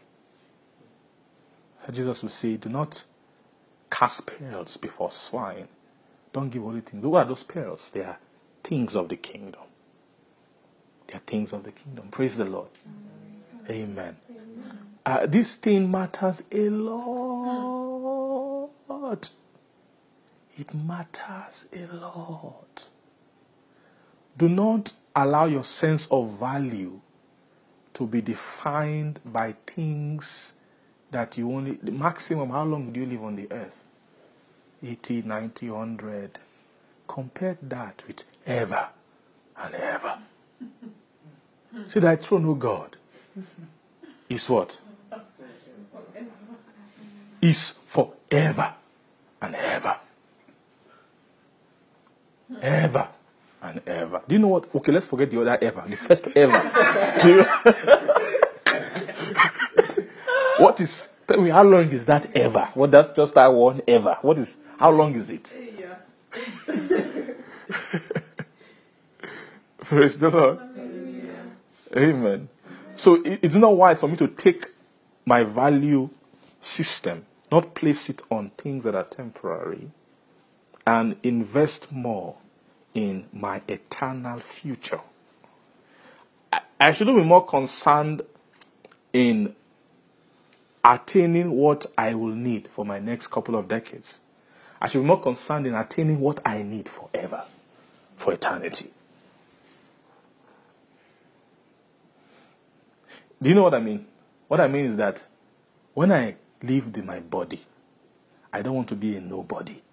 Jesus would say, do not cast pearls before swine. Don't give holy things. What are those pearls? They are things of the kingdom. They are things of the kingdom. Praise the Lord. Amen. This thing matters a lot. It matters a lot. Do not allow your sense of value to be defined by things that you only... The maximum, how long do you live on the earth? 80, 90, 100. Compare that with ever and ever. See, thy throne, O God, is what? Is forever and ever. Ever and ever. Do you know what? Okay, let's forget the other ever. The first ever. What is... Tell me, how long is that ever? What? That's just that one ever. What is... How long is it? Yeah. Praise the Lord. Amen. So it's not wise for me to take my value system, not place it on things that are temporary, and invest more in my eternal future. I should be more concerned in attaining what I will need for my next couple of decades. I should be more concerned in attaining what I need forever, for eternity. Do you know what I mean? What I mean is that when I live in my body, I don't want to be a nobody.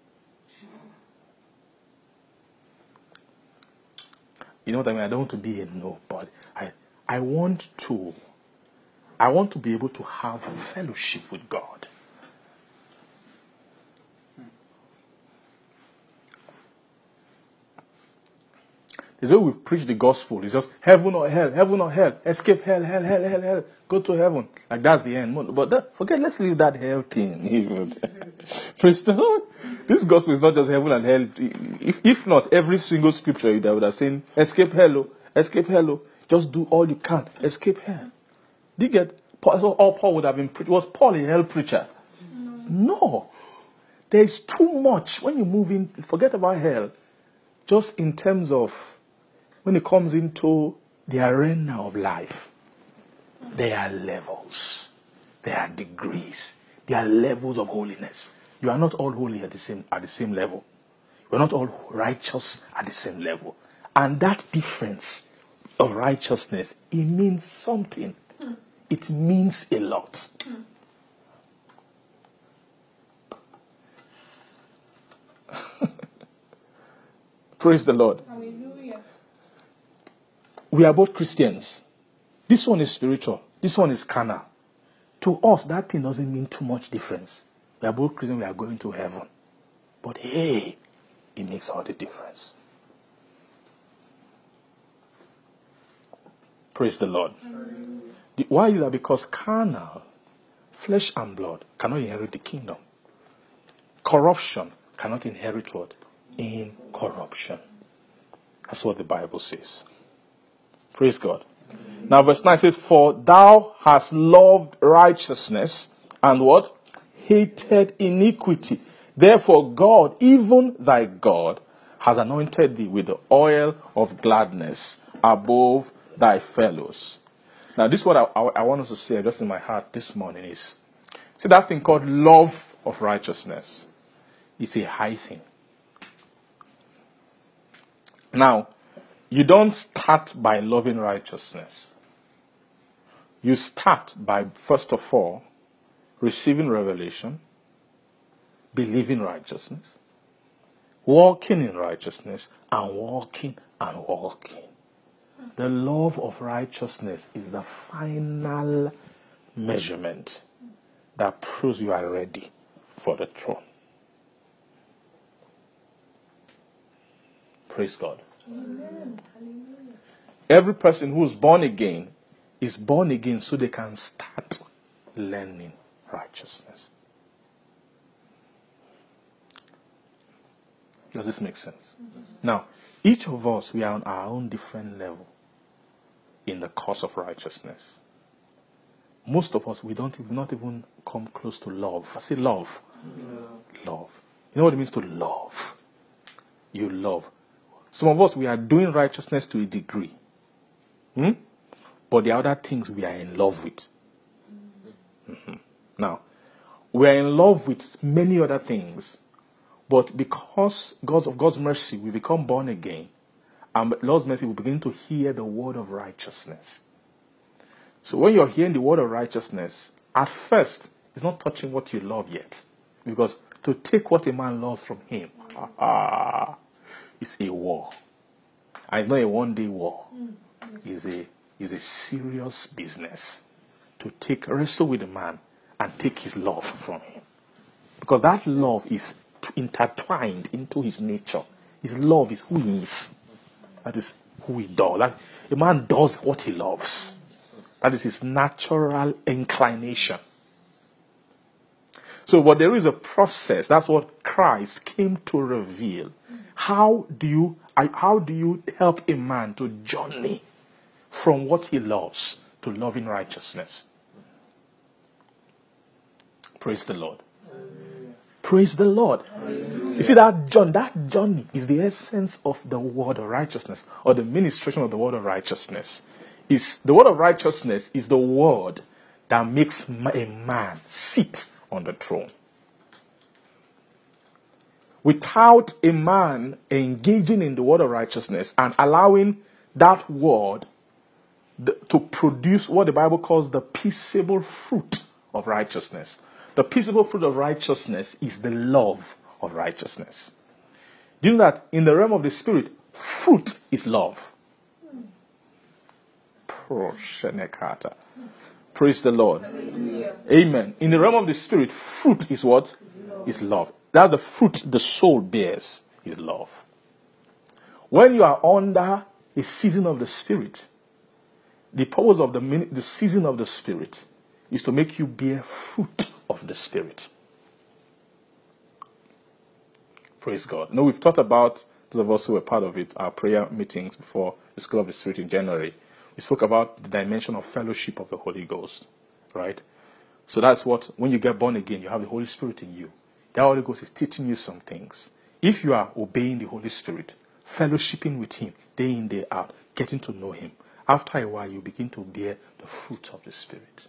You know what I mean? I don't want to be a nobody. I want to be able to have fellowship with God. The way we've preached the gospel is just heaven or hell, escape hell, go to heaven. Like that's the end. But forget, let's leave that hell thing. Praise the Lord. This gospel is not just heaven and hell. If not, every single scripture that would have said, escape hell, just do all you can, escape hell. Do you get? All Paul would have been, was Paul a hell preacher? No. There's too much. When you move in, forget about hell. Just in terms of, when it comes into the arena of life, there are levels. There are degrees. There are levels of holiness. You are not all holy at the same level. You are not all righteous at the same level. And that difference of righteousness, it means something. It means a lot. Praise the Lord. Hallelujah. We are both Christians. This one is spiritual. This one is carnal. To us, that thing doesn't mean too much difference. We are both Christians. We are going to heaven. But hey, it makes all the difference. Praise the Lord. Why is that? Because carnal, flesh and blood, cannot inherit the kingdom. Corruption cannot inherit what? Incorruption. That's what the Bible says. Praise God. Now verse 9 says, for thou hast loved righteousness and what? Hated iniquity. Therefore God, even thy God, has anointed thee with the oil of gladness above thy fellows. Now this is what I want us to say just in my heart this morning is, see that thing called love of righteousness. It's a high thing. Now, You don't start by loving righteousness. You start by, first of all, receiving revelation, believing righteousness, walking in righteousness, and walking and walking. The love of righteousness is the final measurement that proves you are ready for the throne. Praise God. Amen. Every person who is born again is born again so they can start learning righteousness. Does this make sense? Now, each of us, we are on our own different level in the course of righteousness. Most of us, we not even come close to love. I say love. Love. You know what it means to love? You love. Some of us, we are doing righteousness to a degree. But the other things we are in love with. Now, we are in love with many other things, but because of God's mercy, we become born again, and Lord's mercy, we begin to hear the word of righteousness. So when you're hearing the word of righteousness, at first, it's not touching what you love yet. Because to take what a man loves from him, it's a war. And it's not a one-day war. It's a serious business to wrestle with a man and take his love from him. Because that love is intertwined into his nature. His love is who he is. That is who he does. A man does what he loves. That is his natural inclination. So, but there is a process. That's what Christ came to reveal. How do you help a man to journey from what he loves to loving righteousness? Praise the Lord. Hallelujah. Praise the Lord. Hallelujah. You see, that journey is the essence of the word of righteousness, or the ministration of the word of righteousness. The word of righteousness is the word that makes a man sit on the throne. Without a man engaging in the word of righteousness and allowing that word to produce what the Bible calls the peaceable fruit of righteousness. The peaceable fruit of righteousness is the love of righteousness. Do you know that in the realm of the spirit, fruit is love? Praise the Lord. Hallelujah. Amen. In the realm of the spirit, fruit is what? Is love. That's the fruit the soul bears, is love. When you are under a season of the spirit, the purpose of the season of the spirit is to make you bear fruit of the spirit. Praise God. Now, we've talked about, those of us who were part of it, our prayer meetings before the School of the Spirit in January. We spoke about the dimension of fellowship of the Holy Ghost, right? So that's what, when you get born again, you have the Holy Spirit in you. The Holy Ghost is teaching you some things. If you are obeying the Holy Spirit, fellowshipping with Him, day in, day out, getting to know Him, after a while, you begin to bear the fruit of the Spirit.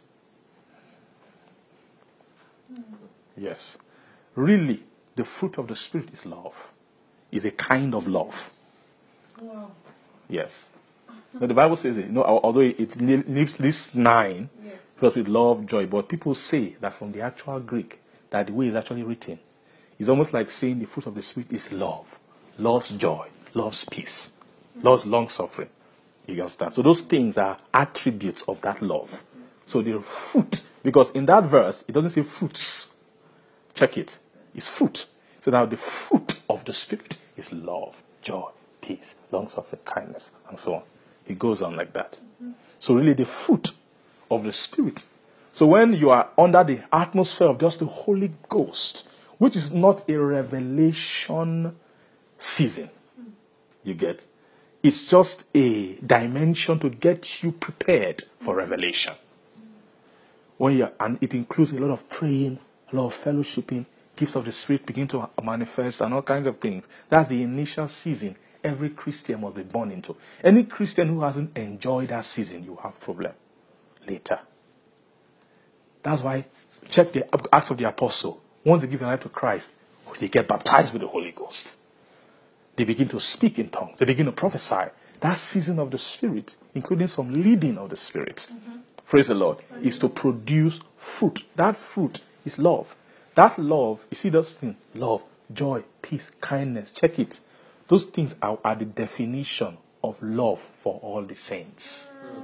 Yes. Really, the fruit of the Spirit is love. Is a kind of love. Wow. Yes. Now, the Bible says, although it lists 9, yes, because with love, joy, but people say that from the actual Greek, that the way it's actually written, it's almost like saying the fruit of the Spirit is love. Love's joy, love's peace, love's long-suffering. You understand? So those things are attributes of that love. So the fruit, because in that verse, it doesn't say fruits. Check it. It's fruit. So now the fruit of the Spirit is love, joy, peace, long-suffering, kindness, and so on. It goes on like that. So really the fruit of the Spirit. So when you are under the atmosphere of just the Holy Ghost, which is not a revelation season, you get, it's just a dimension to get you prepared for revelation. And it includes a lot of praying, a lot of fellowshipping, gifts of the Spirit begin to manifest, and all kinds of things. That's the initial season every Christian must be born into. Any Christian who hasn't enjoyed that season, you have problem later. That's why, check the Acts of the Apostle. Once they give their life to Christ, they get baptized with the Holy Ghost. They begin to speak in tongues. They begin to prophesy. that season of the Spirit, including some leading of the Spirit, praise the Lord, is to produce fruit. That fruit is love. That love, you see those things, love, joy, peace, kindness, check it. Those things are the definition of love for all the saints.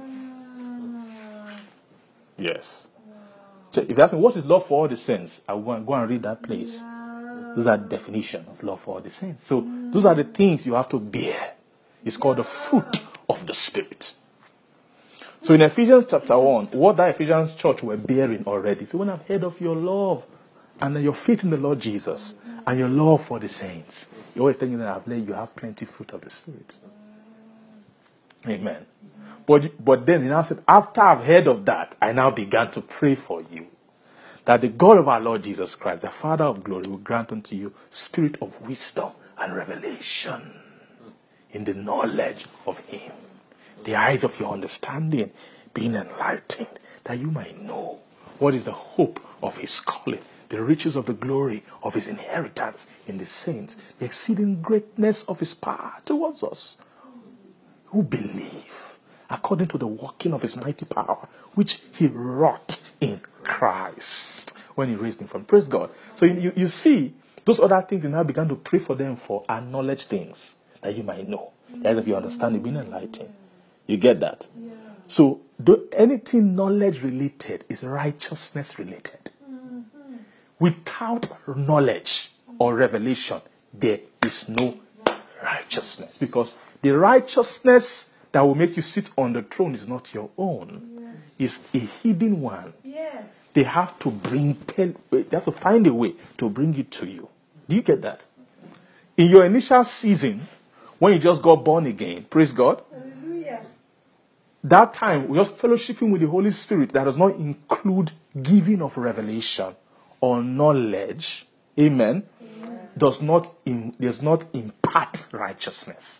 Yes. So if you ask me, what is love for all the saints? I will go and read that place. Those are the definition of love for all the saints. So those are the things you have to bear. It's called the fruit of the Spirit. So in Ephesians chapter 1, what that Ephesians church were bearing already. So when I've heard of your love and your faith in the Lord Jesus and your love for the saints, you're always thinking that I've let you have plenty fruit of the Spirit. Amen. But then he now said, after I've heard of that, I now began to pray for you, that the God of our Lord Jesus Christ, the Father of glory, will grant unto you spirit of wisdom and revelation in the knowledge of him, the eyes of your understanding being enlightened, that you might know what is the hope of his calling, the riches of the glory of his inheritance in the saints, the exceeding greatness of his power towards us who believe, according to the working of his mighty power, which he wrought in Christ when he raised him from. Praise God. So you see, those other things you now began to pray for them for are knowledge things that you might know. The eyes of your understanding being enlightened. You get that? Yeah. So anything knowledge related is righteousness related. Without knowledge or revelation, there is no righteousness. Because the righteousness that will make you sit on the throne is not your own. Yes. It's a hidden one. Yes. They have to find a way to bring it to you. Do you get that? In your initial season, when you just got born again, praise God. Hallelujah. That time, we are fellowshipping with the Holy Spirit. That does not include giving of revelation or knowledge. Amen. Does not impart righteousness.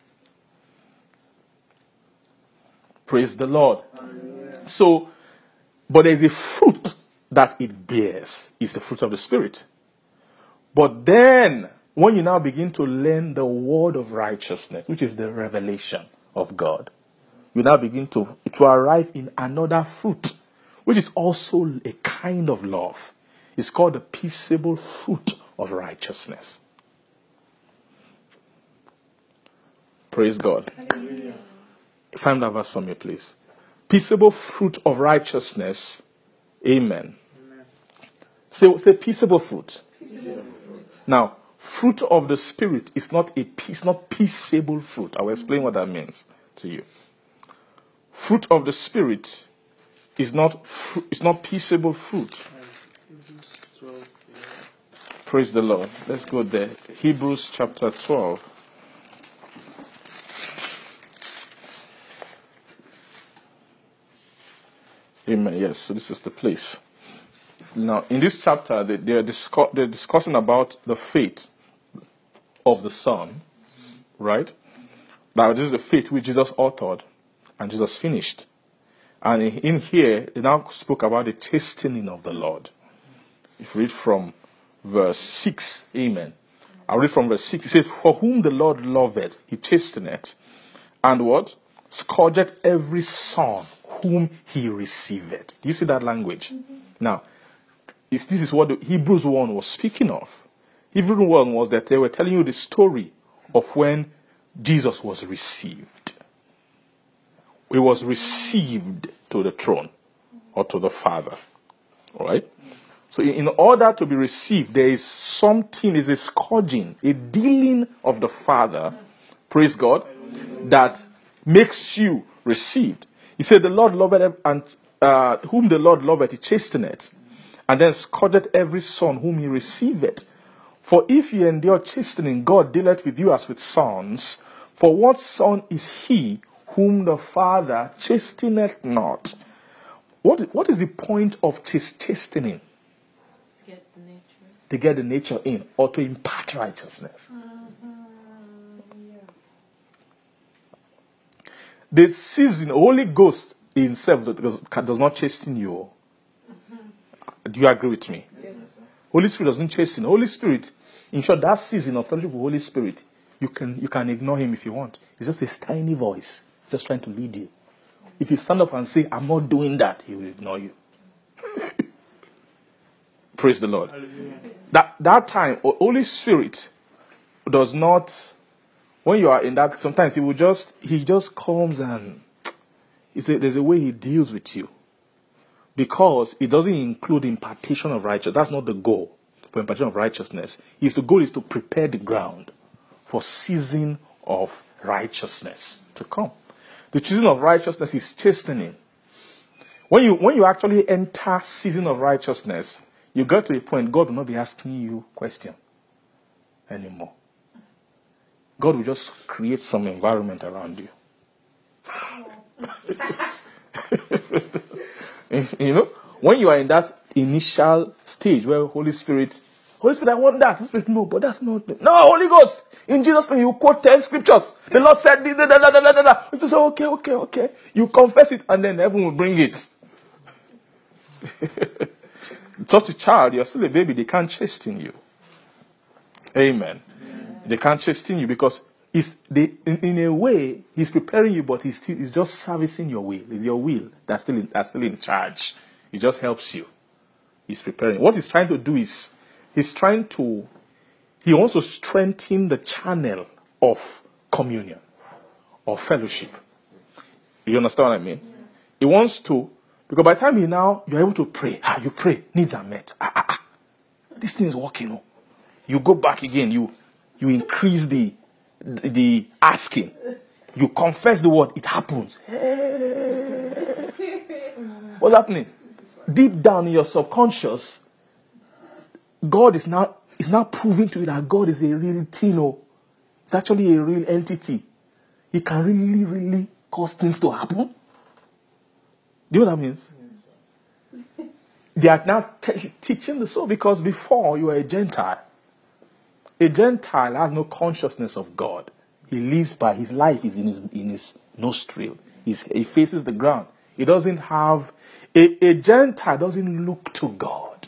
Praise the Lord. Hallelujah. So, but there is a fruit that it bears. It's the fruit of the Spirit. But then, when you now begin to learn the word of righteousness, which is the revelation of God, you now begin to arrive in another fruit, which is also a kind of love. It's called the peaceable fruit of righteousness. Praise God. Hallelujah. Find that verse for me, please. Peaceable fruit of righteousness. Amen. Say peaceable fruit. Peaceable. Now, fruit of the Spirit is not peaceable fruit. I will explain what that means to you. Fruit of the Spirit is not peaceable fruit. Praise the Lord. Let's go there. Hebrews chapter 12. Amen. Yes, so this is the place. Now, in this chapter, they're discussing about the faith of the Son, right? Now, this is the faith which Jesus authored and Jesus finished. And in here, they now spoke about the chastening of the Lord. If you read from verse 6, amen. I'll read from verse 6. It says, for whom the Lord loveth, he chasteneth, and what? Scourgeth every son whom he receiveth. Do you see that language? Mm-hmm. Now, this is what the Hebrews 1 was speaking of. Hebrews 1 was that they were telling you the story of when Jesus was received. He was received to the throne or to the Father. All right? So in order to be received, there is something, is a scourging, a dealing of the Father, praise God, that makes you received. He said, the Lord loveth, and whom the Lord loveth, he chasteneth, and then scourgeth every son whom he receiveth. For if ye endure chastening, God dealeth with you as with sons. For what son is he whom the Father chasteneth not? What is the point of chastening? To get the nature in, or to impart righteousness. Yeah. The season, Holy Ghost himself does not chasten you. Do you agree with me? Yes. Holy Spirit doesn't chasten. Holy Spirit, in short, that season of fellowship with Holy Spirit, you can ignore him if you want. It's just his tiny voice. He's just trying to lead you. If you stand up and say, I'm not doing that, he will ignore you. Praise the Lord. That time, Holy Spirit does not, when you are in that, sometimes he just comes and there's a way he deals with you. Because it doesn't include impartation of righteousness. That's not the goal for impartation of righteousness. The goal is to prepare the ground for season of righteousness to come. The season of righteousness is chastening. When you actually enter season of righteousness, you get to a point God will not be asking you questions anymore. God will just create some environment around you. You know, when you are in that initial stage where Holy Spirit, I want that. Holy Spirit, no, but that's not. No, Holy Ghost, in Jesus' name, you quote 10 scriptures. The Lord said this, You say, okay. You confess it, and then heaven will bring it. Such a child, you're still a baby, they can't chasten you. Amen. They can't chasten you because in a way, he's preparing you, but he's just servicing your will. It's your will that's still in charge. He just helps you. He's preparing. What he's trying to do is, he wants to strengthen the channel of communion, or fellowship. You understand what I mean? He wants to, because by the time you're able to pray, you pray, needs are met. This thing is working. You go back again, you increase the asking. You confess the word, it happens. What's happening? Deep down in your subconscious, God is now proving to you that God is a real thing. It's actually a real entity. He can really, really cause things to happen. Do you know what that means? They are now teaching the soul, because before you were a Gentile. A Gentile has no consciousness of God. He lives by, his life is in his nostril. He faces the ground. He doesn't have, a Gentile doesn't look to God.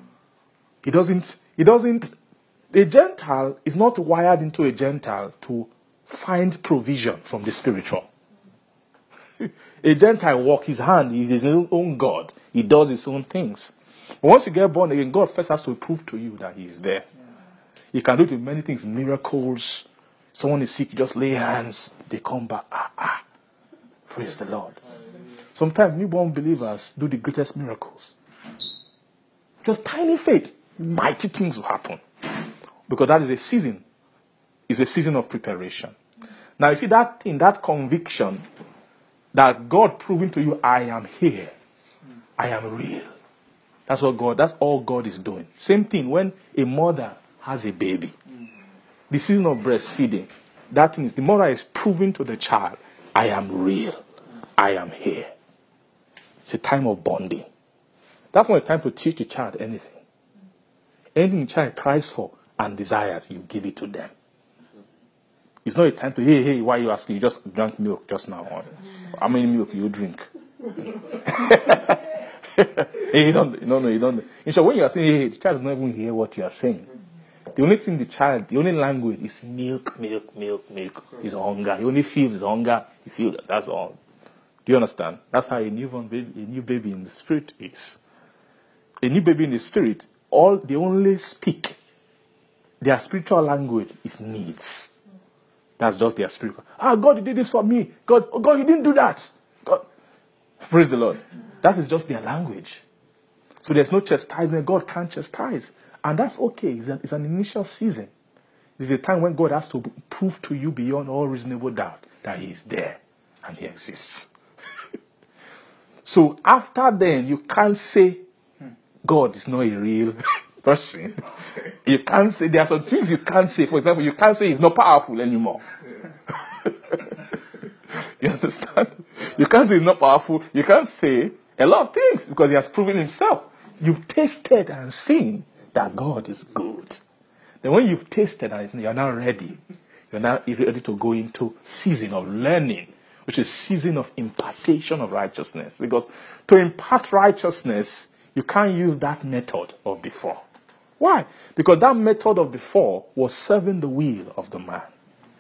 A Gentile is not wired into a Gentile to find provision from the spiritual. A Gentile walks his hand, he's his own God. He does his own things. But once you get born again, God first has to prove to you that he is there. He can do it with many things, miracles. Someone is sick, you just lay hands, they come back. Praise the Lord. Sometimes newborn believers do the greatest miracles. Just tiny faith, mighty things will happen. Because that is a season. It's a season of preparation. Now you see that thing, that conviction, that God proving to you, I am here. I am real. That's all God is doing. Same thing when a mother has a baby. The season of breastfeeding, that thing is, the mother is proving to the child, I am real. I am here. It's a time of bonding. That's not a time to teach the child anything. Anything the child cries for and desires, you give it to them. It's not a time to, hey, why are you asking? You just drank milk just now. How many milk you drink? Hey, you don't. In short, when you are saying, hey, the child does not even hear what you are saying. The only thing the only language is milk. His hunger. He only feels his hunger. He feels that. That's all. Do you understand? That's how a new baby in the spirit is. A new baby in the spirit, they only speak. Their spiritual language is needs. That's just their spiritual. God, you did this for me. God, you didn't do that. God, praise the Lord. That is just their language. So there's no chastisement. God can't chastise. And that's okay. It's an initial season. It's a time when God has to prove to you beyond all reasonable doubt that he is there and he exists. So after then, you can't say God is not a real person. You can't say, there are some things you can't say. For example, you can't say he's not powerful anymore. You understand? You can't say he's not powerful. You can't say a lot of things because he has proven himself. You've tasted and seen that God is good. Then when you've tasted and you're now ready, you're now ready to go into season of learning, which is season of impartation of righteousness. Because to impart righteousness, you can't use that method of before. Why? Because that method of before was serving the will of the man.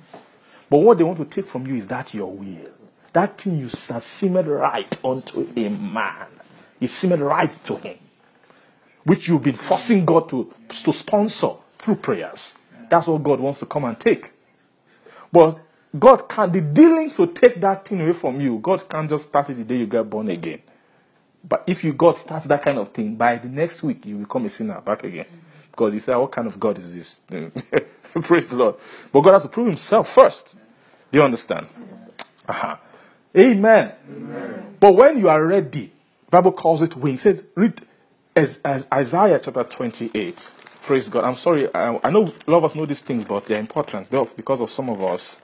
But what they want to take from you is that your will. That thing you seemed right unto a man. It seemed right to him. Which you've been forcing God to sponsor through prayers. That's what God wants to come and take. But God can't, the dealings to take that thing away from you, God can't just start it the day you get born again. But if God starts that kind of thing, by the next week you become a sinner back again. Because you say, what kind of God is this? Praise the Lord. But God has to prove himself first. Do you understand? Uh-huh. Amen. Amen. But when you are ready, the Bible calls it wings. It says, read as Isaiah chapter 28. Praise God. I'm sorry, I know a lot of us know these things, but they're important because of some of us.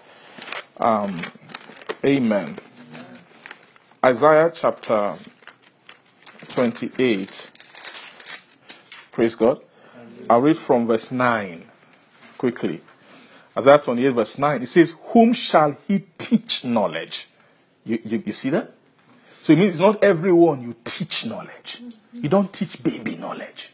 Amen. Isaiah chapter 28. Praise God. I'll read from verse 9 quickly. Isaiah 28 verse 9. It says, whom shall he teach knowledge? You see that? So it means it's not everyone you teach knowledge. You don't teach baby knowledge.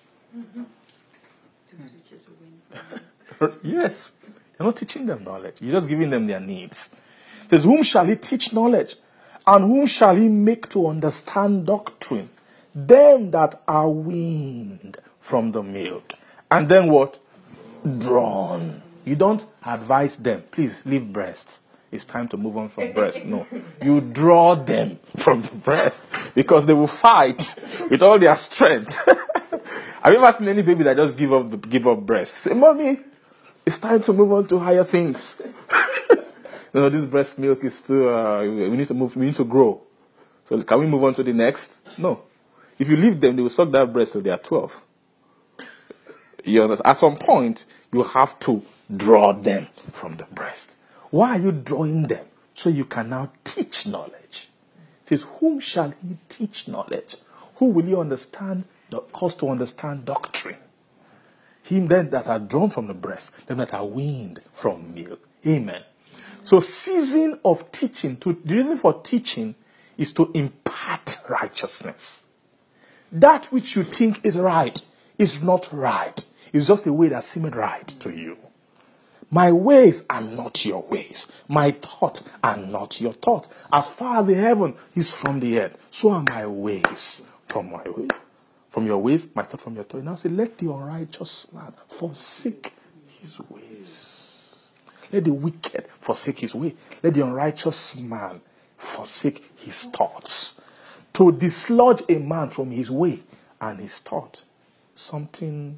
Yes. You're not teaching them knowledge. You're just giving them their needs. It says, whom shall he teach knowledge? And whom shall he make to understand doctrine? Them that are weaned from the milk. And then what? Drawn. You don't advise them, please leave breast. It's time to move on from breast. No. You draw them from the breast because they will fight with all their strength. Have you ever seen any baby that just give up breast? Say, mommy, it's time to move on to higher things. No, this breast milk is too, we need to grow. So can we move on to the next? No. If you leave them, they will suck that breast till they are 12. You understand? At some point, you have to draw them from the breast. Why are you drawing them? So you can now teach knowledge. It says, whom shall he teach knowledge? Who will you understand, cause to understand doctrine? Him then that are drawn from the breast, them that are weaned from milk. Amen. So season of teaching, the reason for teaching is to impart righteousness. That which you think is right is not right. It's just a way that seemed right to you. My ways are not your ways. My thoughts are not your thoughts. As far as the heaven is from the earth, so are my ways from my ways. From your ways, my thought from your thought. Now say, let the unrighteous man forsake his ways. Let the wicked forsake his way. Let the unrighteous man forsake his thoughts. To dislodge a man from his way and his thought, something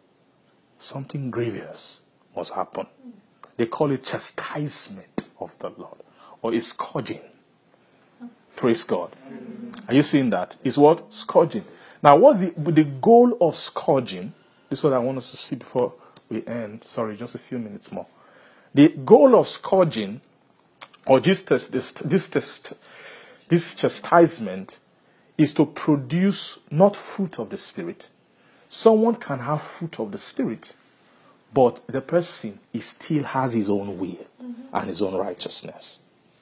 grievous must happen. They call it chastisement of the Lord, or a scourging. Praise God. Are you seeing that? It's what? Scourging. Now, what's the goal of scourging? This is what I want us to see before we end. Sorry, just a few minutes more. The goal of scourging, or this chastisement, is to produce not fruit of the Spirit. Someone can have fruit of the Spirit, but the person still has his own will and his own righteousness.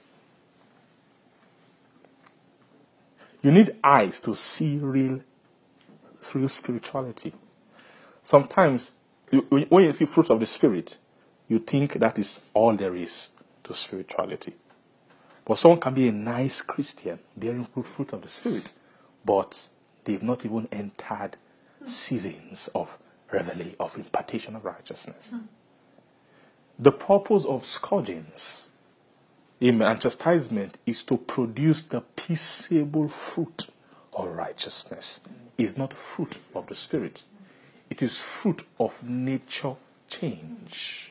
You need eyes to see real spirituality. Sometimes, when you see fruit of the Spirit, you think that is all there is to spirituality. But someone can be a nice Christian, bearing fruit of the Spirit, but they've not even entered seasons of revelation, of impartation of righteousness. The purpose of scourgings and chastisement is to produce the peaceable fruit of righteousness. It's not fruit of the Spirit. It is fruit of nature change.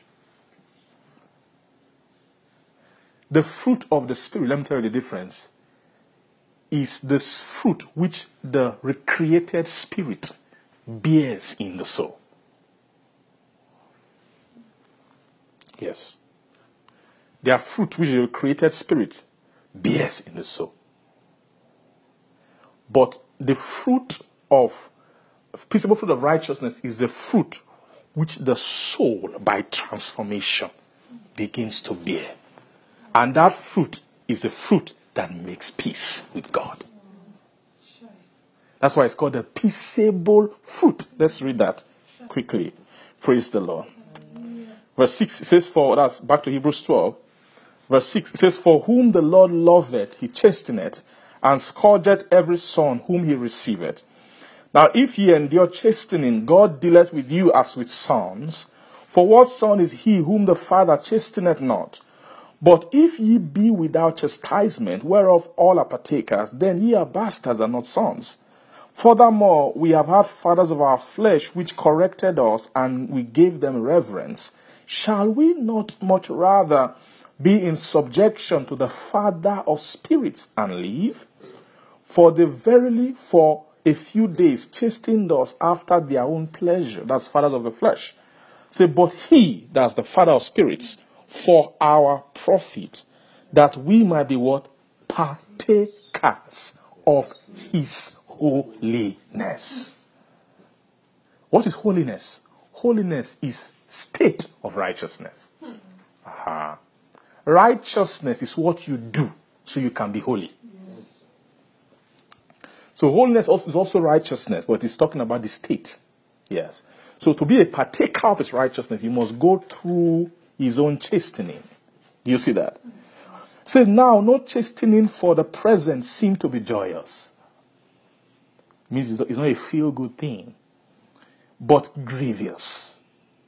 The fruit of the Spirit, let me tell you the difference, is this fruit which the recreated spirit bears in the soul. Yes. There are fruit which the created spirit bears in the soul. But the fruit of, peaceable fruit of righteousness is the fruit which the soul, by transformation, begins to bear. And that fruit is the fruit that makes peace with God. That's why it's called the peaceable fruit. Let's read that quickly. Praise the Lord. Verse 6 says, for that's back to Hebrews 12. Verse 6, it says, For whom the Lord loveth, he chasteneth, and scourgeth every son whom he receiveth. Now if ye endure chastening, God dealeth with you as with sons. For what son is he whom the Father chasteneth not? But if ye be without chastisement, whereof all are partakers, then ye are bastards and not sons. Furthermore, we have had fathers of our flesh which corrected us, and we gave them reverence. Shall we not much rather be in subjection to the Father of spirits and live? For they verily for a few days chastened us after their own pleasure. That's fathers of the flesh. Say, but he, that's the Father of spirits, for our profit, that we might be what? Partakers of his holiness. What is holiness? Holiness is state of righteousness. Aha. Righteousness is what you do so you can be holy. Yes. So holiness is also righteousness, but it's talking about the state. Yes. So to be a partaker of his righteousness, you must go through his own chastening. Do you see that? So now, no chastening for the present seem to be joyous. It means it's not a feel-good thing, but grievous.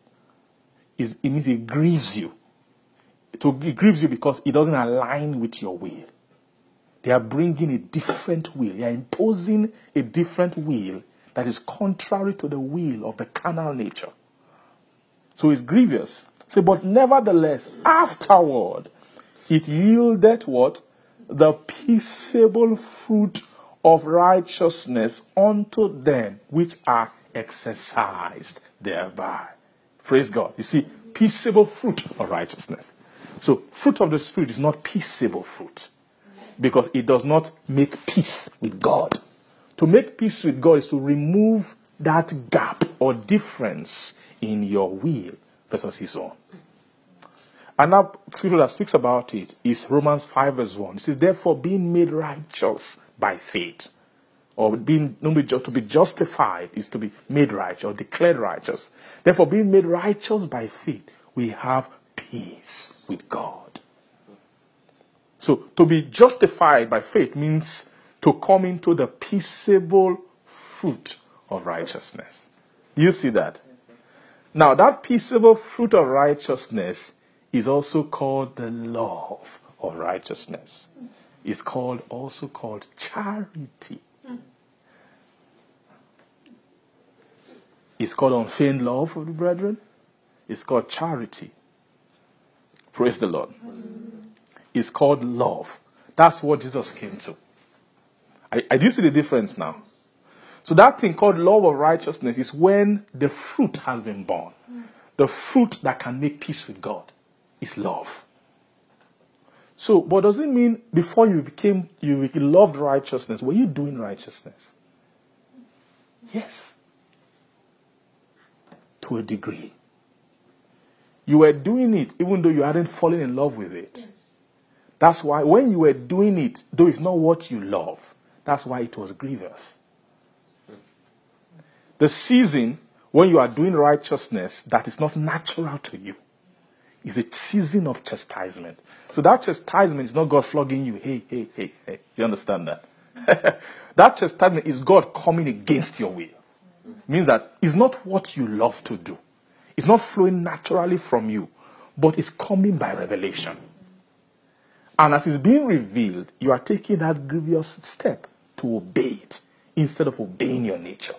It means it grieves you. It grieves you because it doesn't align with your will. They are bringing a different will. They are imposing a different will that is contrary to the will of the carnal nature. So it's grievous. Say, but nevertheless, afterward, it yielded what? The peaceable fruit of righteousness unto them which are exercised thereby. Praise God. You see, peaceable fruit of righteousness. So, fruit of the Spirit is not peaceable fruit because it does not make peace with God. To make peace with God is to remove that gap or difference in your will versus his own. Another scripture that speaks about it is Romans 5 verse 1. It says, therefore being made righteous by faith, or to be justified is to be made righteous or declared righteous. Therefore being made righteous by faith, we have peace with God. So to be justified by faith means to come into the peaceable fruit of righteousness. You see that? Now that peaceable fruit of righteousness is also called the love of righteousness. It's also called charity. It's called unfeigned love of the brethren. It's called charity. Praise the Lord. It's called love. That's what Jesus came to. I do see the difference now. So that thing called love of righteousness is when the fruit has been born. The fruit that can make peace with God is love. So, but does it mean before you loved righteousness, were you doing righteousness? Yes. To a degree. You were doing it even though you hadn't fallen in love with it. Yes. That's why when you were doing it, though it's not what you love, that's why it was grievous. The season when you are doing righteousness that is not natural to you is a season of chastisement. So that chastisement is not God flogging you. Hey. You understand that? That chastisement is God coming against your will. It means that it's not what you love to do. It's not flowing naturally from you, but it's coming by revelation. And as it's being revealed, you are taking that grievous step to obey it instead of obeying your nature.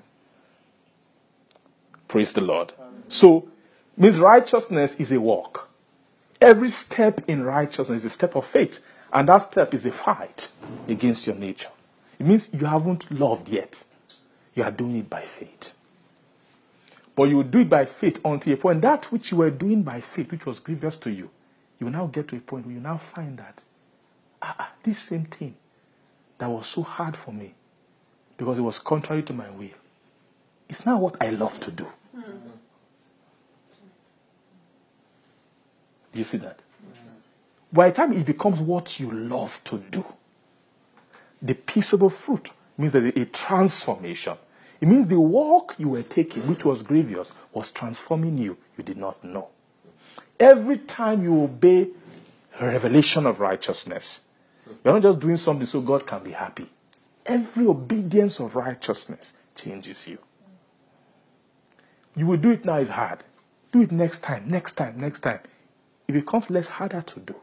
Praise the Lord. So, means righteousness is a walk. Every step in righteousness is a step of faith. And that step is a fight against your nature. It means you haven't loved yet. You are doing it by faith. But you will do it by faith until a point that which you were doing by faith, which was grievous to you, you will now get to a point where you now find that this same thing that was so hard for me because it was contrary to my will, it's now what I love to do. Do you see that? By the time it becomes what you love to do, the peaceable fruit means that a transformation. It means the walk you were taking, which was grievous, was transforming you. You did not know. Every time you obey a revelation of righteousness. You're not just doing something so God can be happy. Every obedience of righteousness changes you. You will do it now, it's hard. Do it next time. It becomes less harder to do.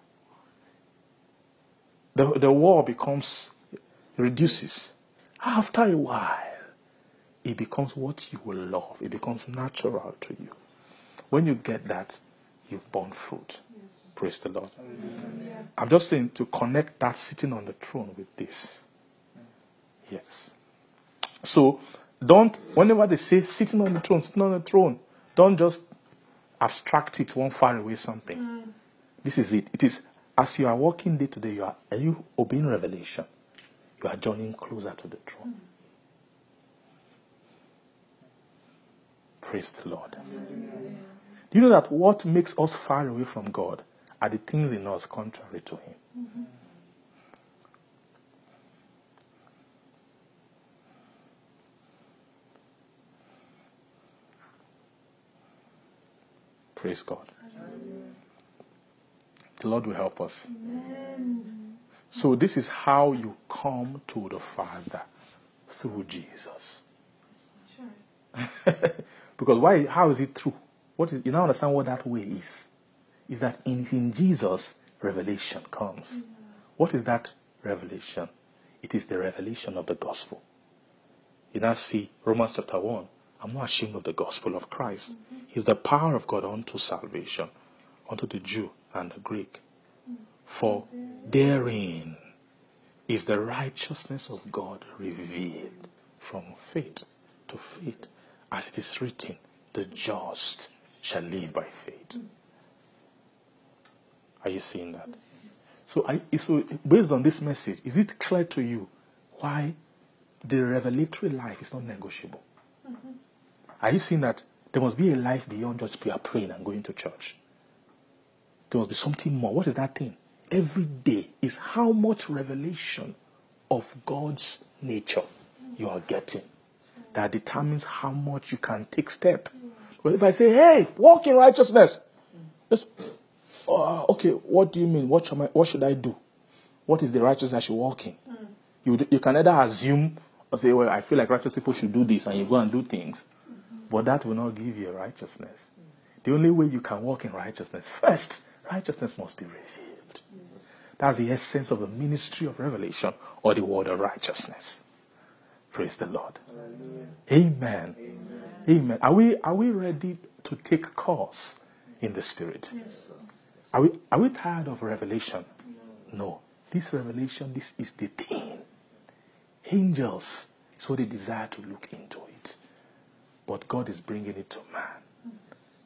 The war reduces. After a while, it becomes what you will love. It becomes natural to you. When you get that, you've borne fruit. Yes. Praise the Lord. Amen. I'm just saying to connect that sitting on the throne with this. Yes. So, whenever they say sitting on the throne, don't just abstract it one far away something. This is it. It is, as you are walking day to day, are you obeying revelation? You are journeying closer to the throne. Praise the Lord. Amen. Do you know that what makes us far away from God are the things in us contrary to Him? Mm-hmm. Praise God. Amen. The Lord will help us. Amen. So this is how you come to the Father, through Jesus. Sure. Because why? How is it true? You now understand what that way is. Is that in Jesus, revelation comes. Mm-hmm. What is that revelation? It is the revelation of the gospel. You now see Romans chapter 1. I'm not ashamed of the gospel of Christ. Mm-hmm. He's the power of God unto salvation, unto the Jew and the Greek. Mm-hmm. For therein is the righteousness of God revealed from faith to faith. As it is written, the just shall live by faith. Are you seeing that? So based on this message, is it clear to you why the revelatory life is not negotiable? Mm-hmm. Are you seeing that there must be a life beyond just praying and going to church? There must be something more. What is that thing? Every day is how much revelation of God's nature you are getting. That determines how much you can take step. But if I say, hey, walk in righteousness. Just, okay, what do you mean? What should I do? What is the righteousness I should walk in? You can either assume or say, well, I feel like righteous people should do this, and you go and do things. But that will not give you righteousness. The only way you can walk in righteousness, first, righteousness must be revealed. That's the essence of the ministry of revelation, or the word of righteousness. Praise the Lord. Amen. Amen. Are we ready to take course in the Spirit? Yes. Are we tired of revelation? No. This revelation, this is the thing. Angels, so they desire to look into it. But God is bringing it to man.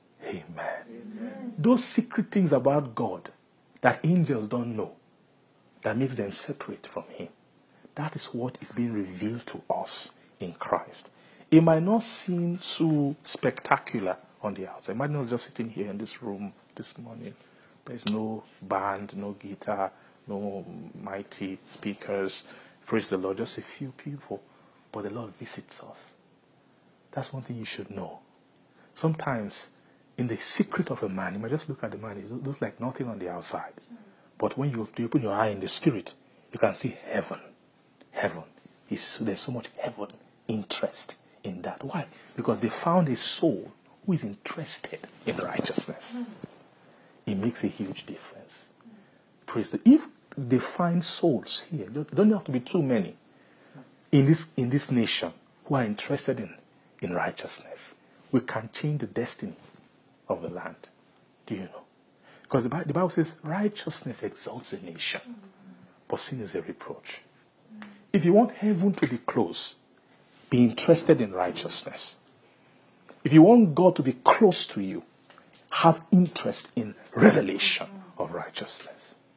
Amen. Those secret things about God that angels don't know, that makes them separate from Him, that is what is being revealed to us in Christ. It might not seem too spectacular on the outside. Imagine us just sitting here in this room this morning. There's no band, no guitar, no mighty speakers. Praise the Lord, just a few people. But the Lord visits us. That's one thing you should know. Sometimes, in the secret of a man, you might just look at the man, it looks like nothing on the outside. But when you open your eye in the Spirit, you can see heaven. Heaven. There's so much heaven interest in that. Why? Because they found a soul who is interested in righteousness. It makes a huge difference. Praise the Lord. If they find souls here, there don't have to be too many in this nation who are interested in righteousness, we can change the destiny of the land. Do you know? Because the Bible says righteousness exalts a nation, but sin is a reproach. If you want heaven to be close, be interested in righteousness. If you want God to be close to you, have interest in revelation of righteousness.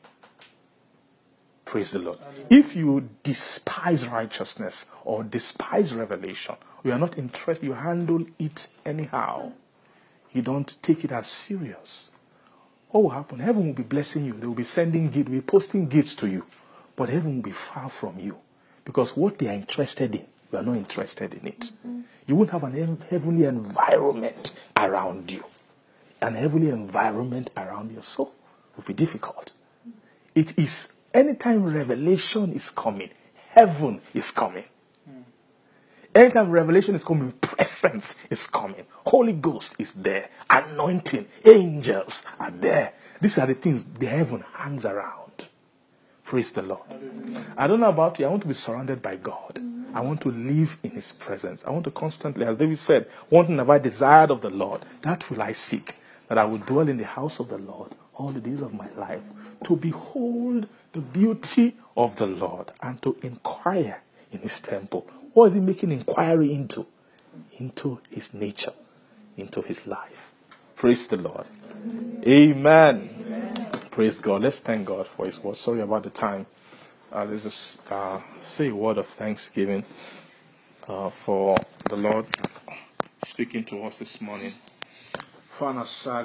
Praise the Lord. If you despise righteousness or despise revelation, you are not interested, you handle it anyhow, you don't take it as serious, what will happen? Heaven will be blessing you. They will be sending gifts, will be posting gifts to you. But heaven will be far from you. Because what they are interested in, you are not interested in it. Mm-hmm. You won't have an heavenly environment around you. An heavenly environment around your soul will be difficult. It is anytime revelation is coming, heaven is coming. Anytime revelation is coming, presence is coming. Holy Ghost is there. Anointing, angels are there. These are the things the heaven hangs around. Praise the Lord. I don't know about you. I want to be surrounded by God. I want to live in His presence. I want to constantly, as David said, one thing have I desired of the Lord, that will I seek, that I will dwell in the house of the Lord all the days of my life, to behold the beauty of the Lord and to inquire in His temple. What is He making inquiry into? Into His nature, into His life. Praise the Lord. Amen. Praise God. Let's thank God for His word. Sorry about the time. Let's just say a word of thanksgiving for the Lord speaking to us this morning. Father,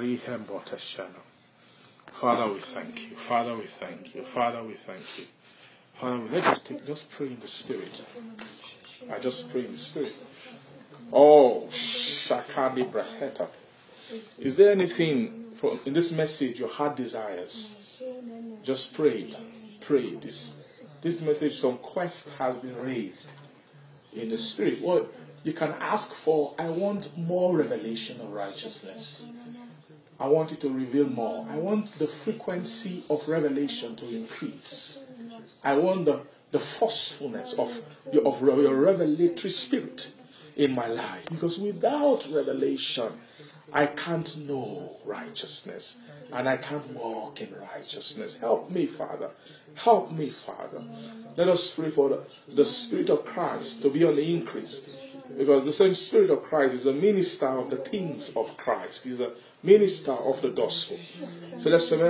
we thank you. Father, we thank you. Father, we thank you. Father, let's just pray in the Spirit. I just pray in the Spirit. Oh, Shakadi Braheta. Is there anything in this message your heart desires? Just pray it. Pray this message. Some quest has been raised in the Spirit. Well, you can ask for, I want more revelation of righteousness. I want it to reveal more. I want the frequency of revelation to increase. I want the forcefulness of your revelatory spirit in my life. Because without revelation, I can't know righteousness. And I can't walk in righteousness. Help me, Father. Help me, Father. Let us pray for the Spirit of Christ to be on the increase. Because the same Spirit of Christ is a minister of the things of Christ. He's a minister of the gospel. So let's say,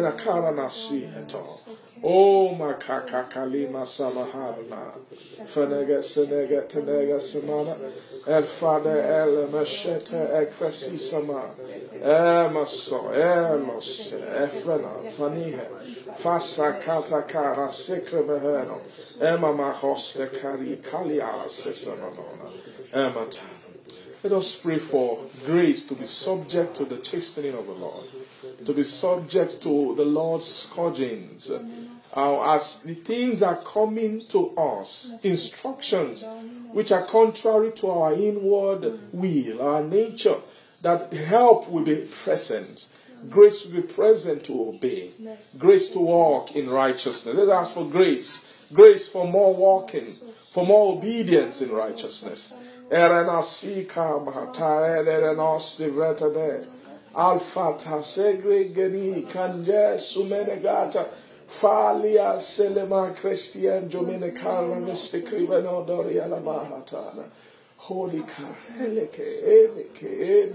oh, makaka kalima samahana. Fenega senega tenega samana. El Father el machete ekresi sama. Maso elos efrena fanihe. Fasa kata kara sekre beheno. Emma mahoste kari kalia sesamanona. Emma. Let us pray for grace to be subject to the chastening of the Lord, to be subject to the Lord's scourgings. As the things are coming to us, instructions which are contrary to our inward will, our nature, that help will be present. Grace will be present to obey. Grace to walk in righteousness. Let's ask for grace. Grace for more walking, for more obedience in righteousness. Erenasika mahata erenos divretade alfata segregeni kanje sumenegata falia selema Christian dominicala mysticriveno doriala mahatana holy ka eleke.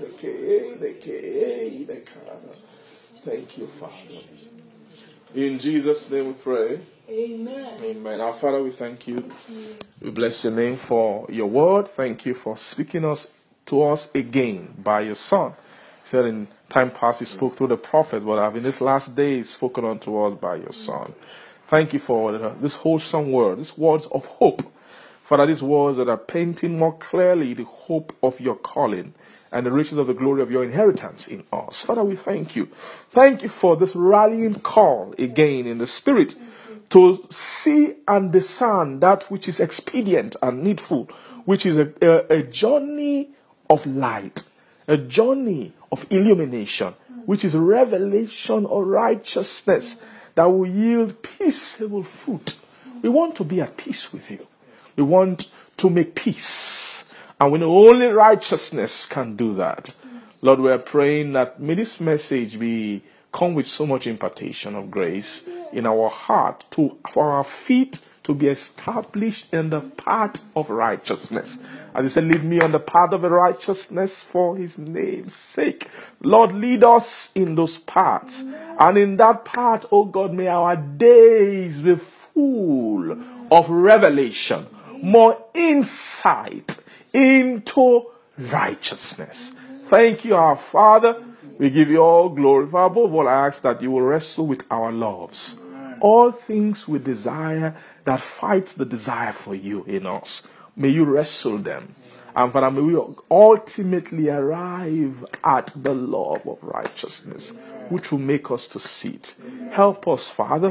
Thank you, Father. In Jesus' name we pray. Amen. Amen. Our Father, we thank you. We bless your name for your word. Thank you for speaking to us again by your Son. You said in time past you spoke through the prophets, but have in this last days spoken unto us by your Son. Thank you for this wholesome word, these words of hope. Father, these words that are painting more clearly the hope of your calling and the riches of the glory of your inheritance in us. Father, we thank you. Thank you for this rallying call again in the Spirit to see and discern that which is expedient and needful, which is a journey of light, a journey of illumination, which is revelation of righteousness that will yield peaceable fruit. We want to be at peace with you. We want to make peace. And we know only righteousness can do that. Lord, we are praying that may this message come with so much impartation of grace in our heart, for our feet to be established in the path of righteousness. As he said, lead me on the path of righteousness for his name's sake. Lord, lead us in those paths. And in that path, oh God, may our days be full of revelation, more insight into righteousness. Thank you, our Father. We give you all glory. For above all, I ask that you will wrestle with our loves. All things we desire that fights the desire for you in us. May you wrestle them. And Father, may we ultimately arrive at the love of righteousness, which will make us to sit. Help us, Father,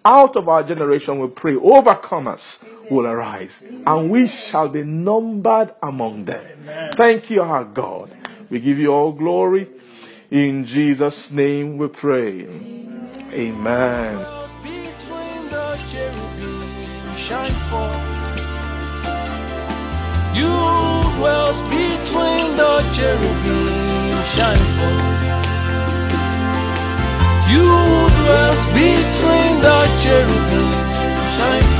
out of our generation, we pray, overcomers will arise, and we shall be numbered among them. Thank you, our God. We give you all glory. In Jesus' name we pray. Amen. Between the cherubim shine forth. You dwells between the cherubim shine forth. You dwells between the cherubim shine forth.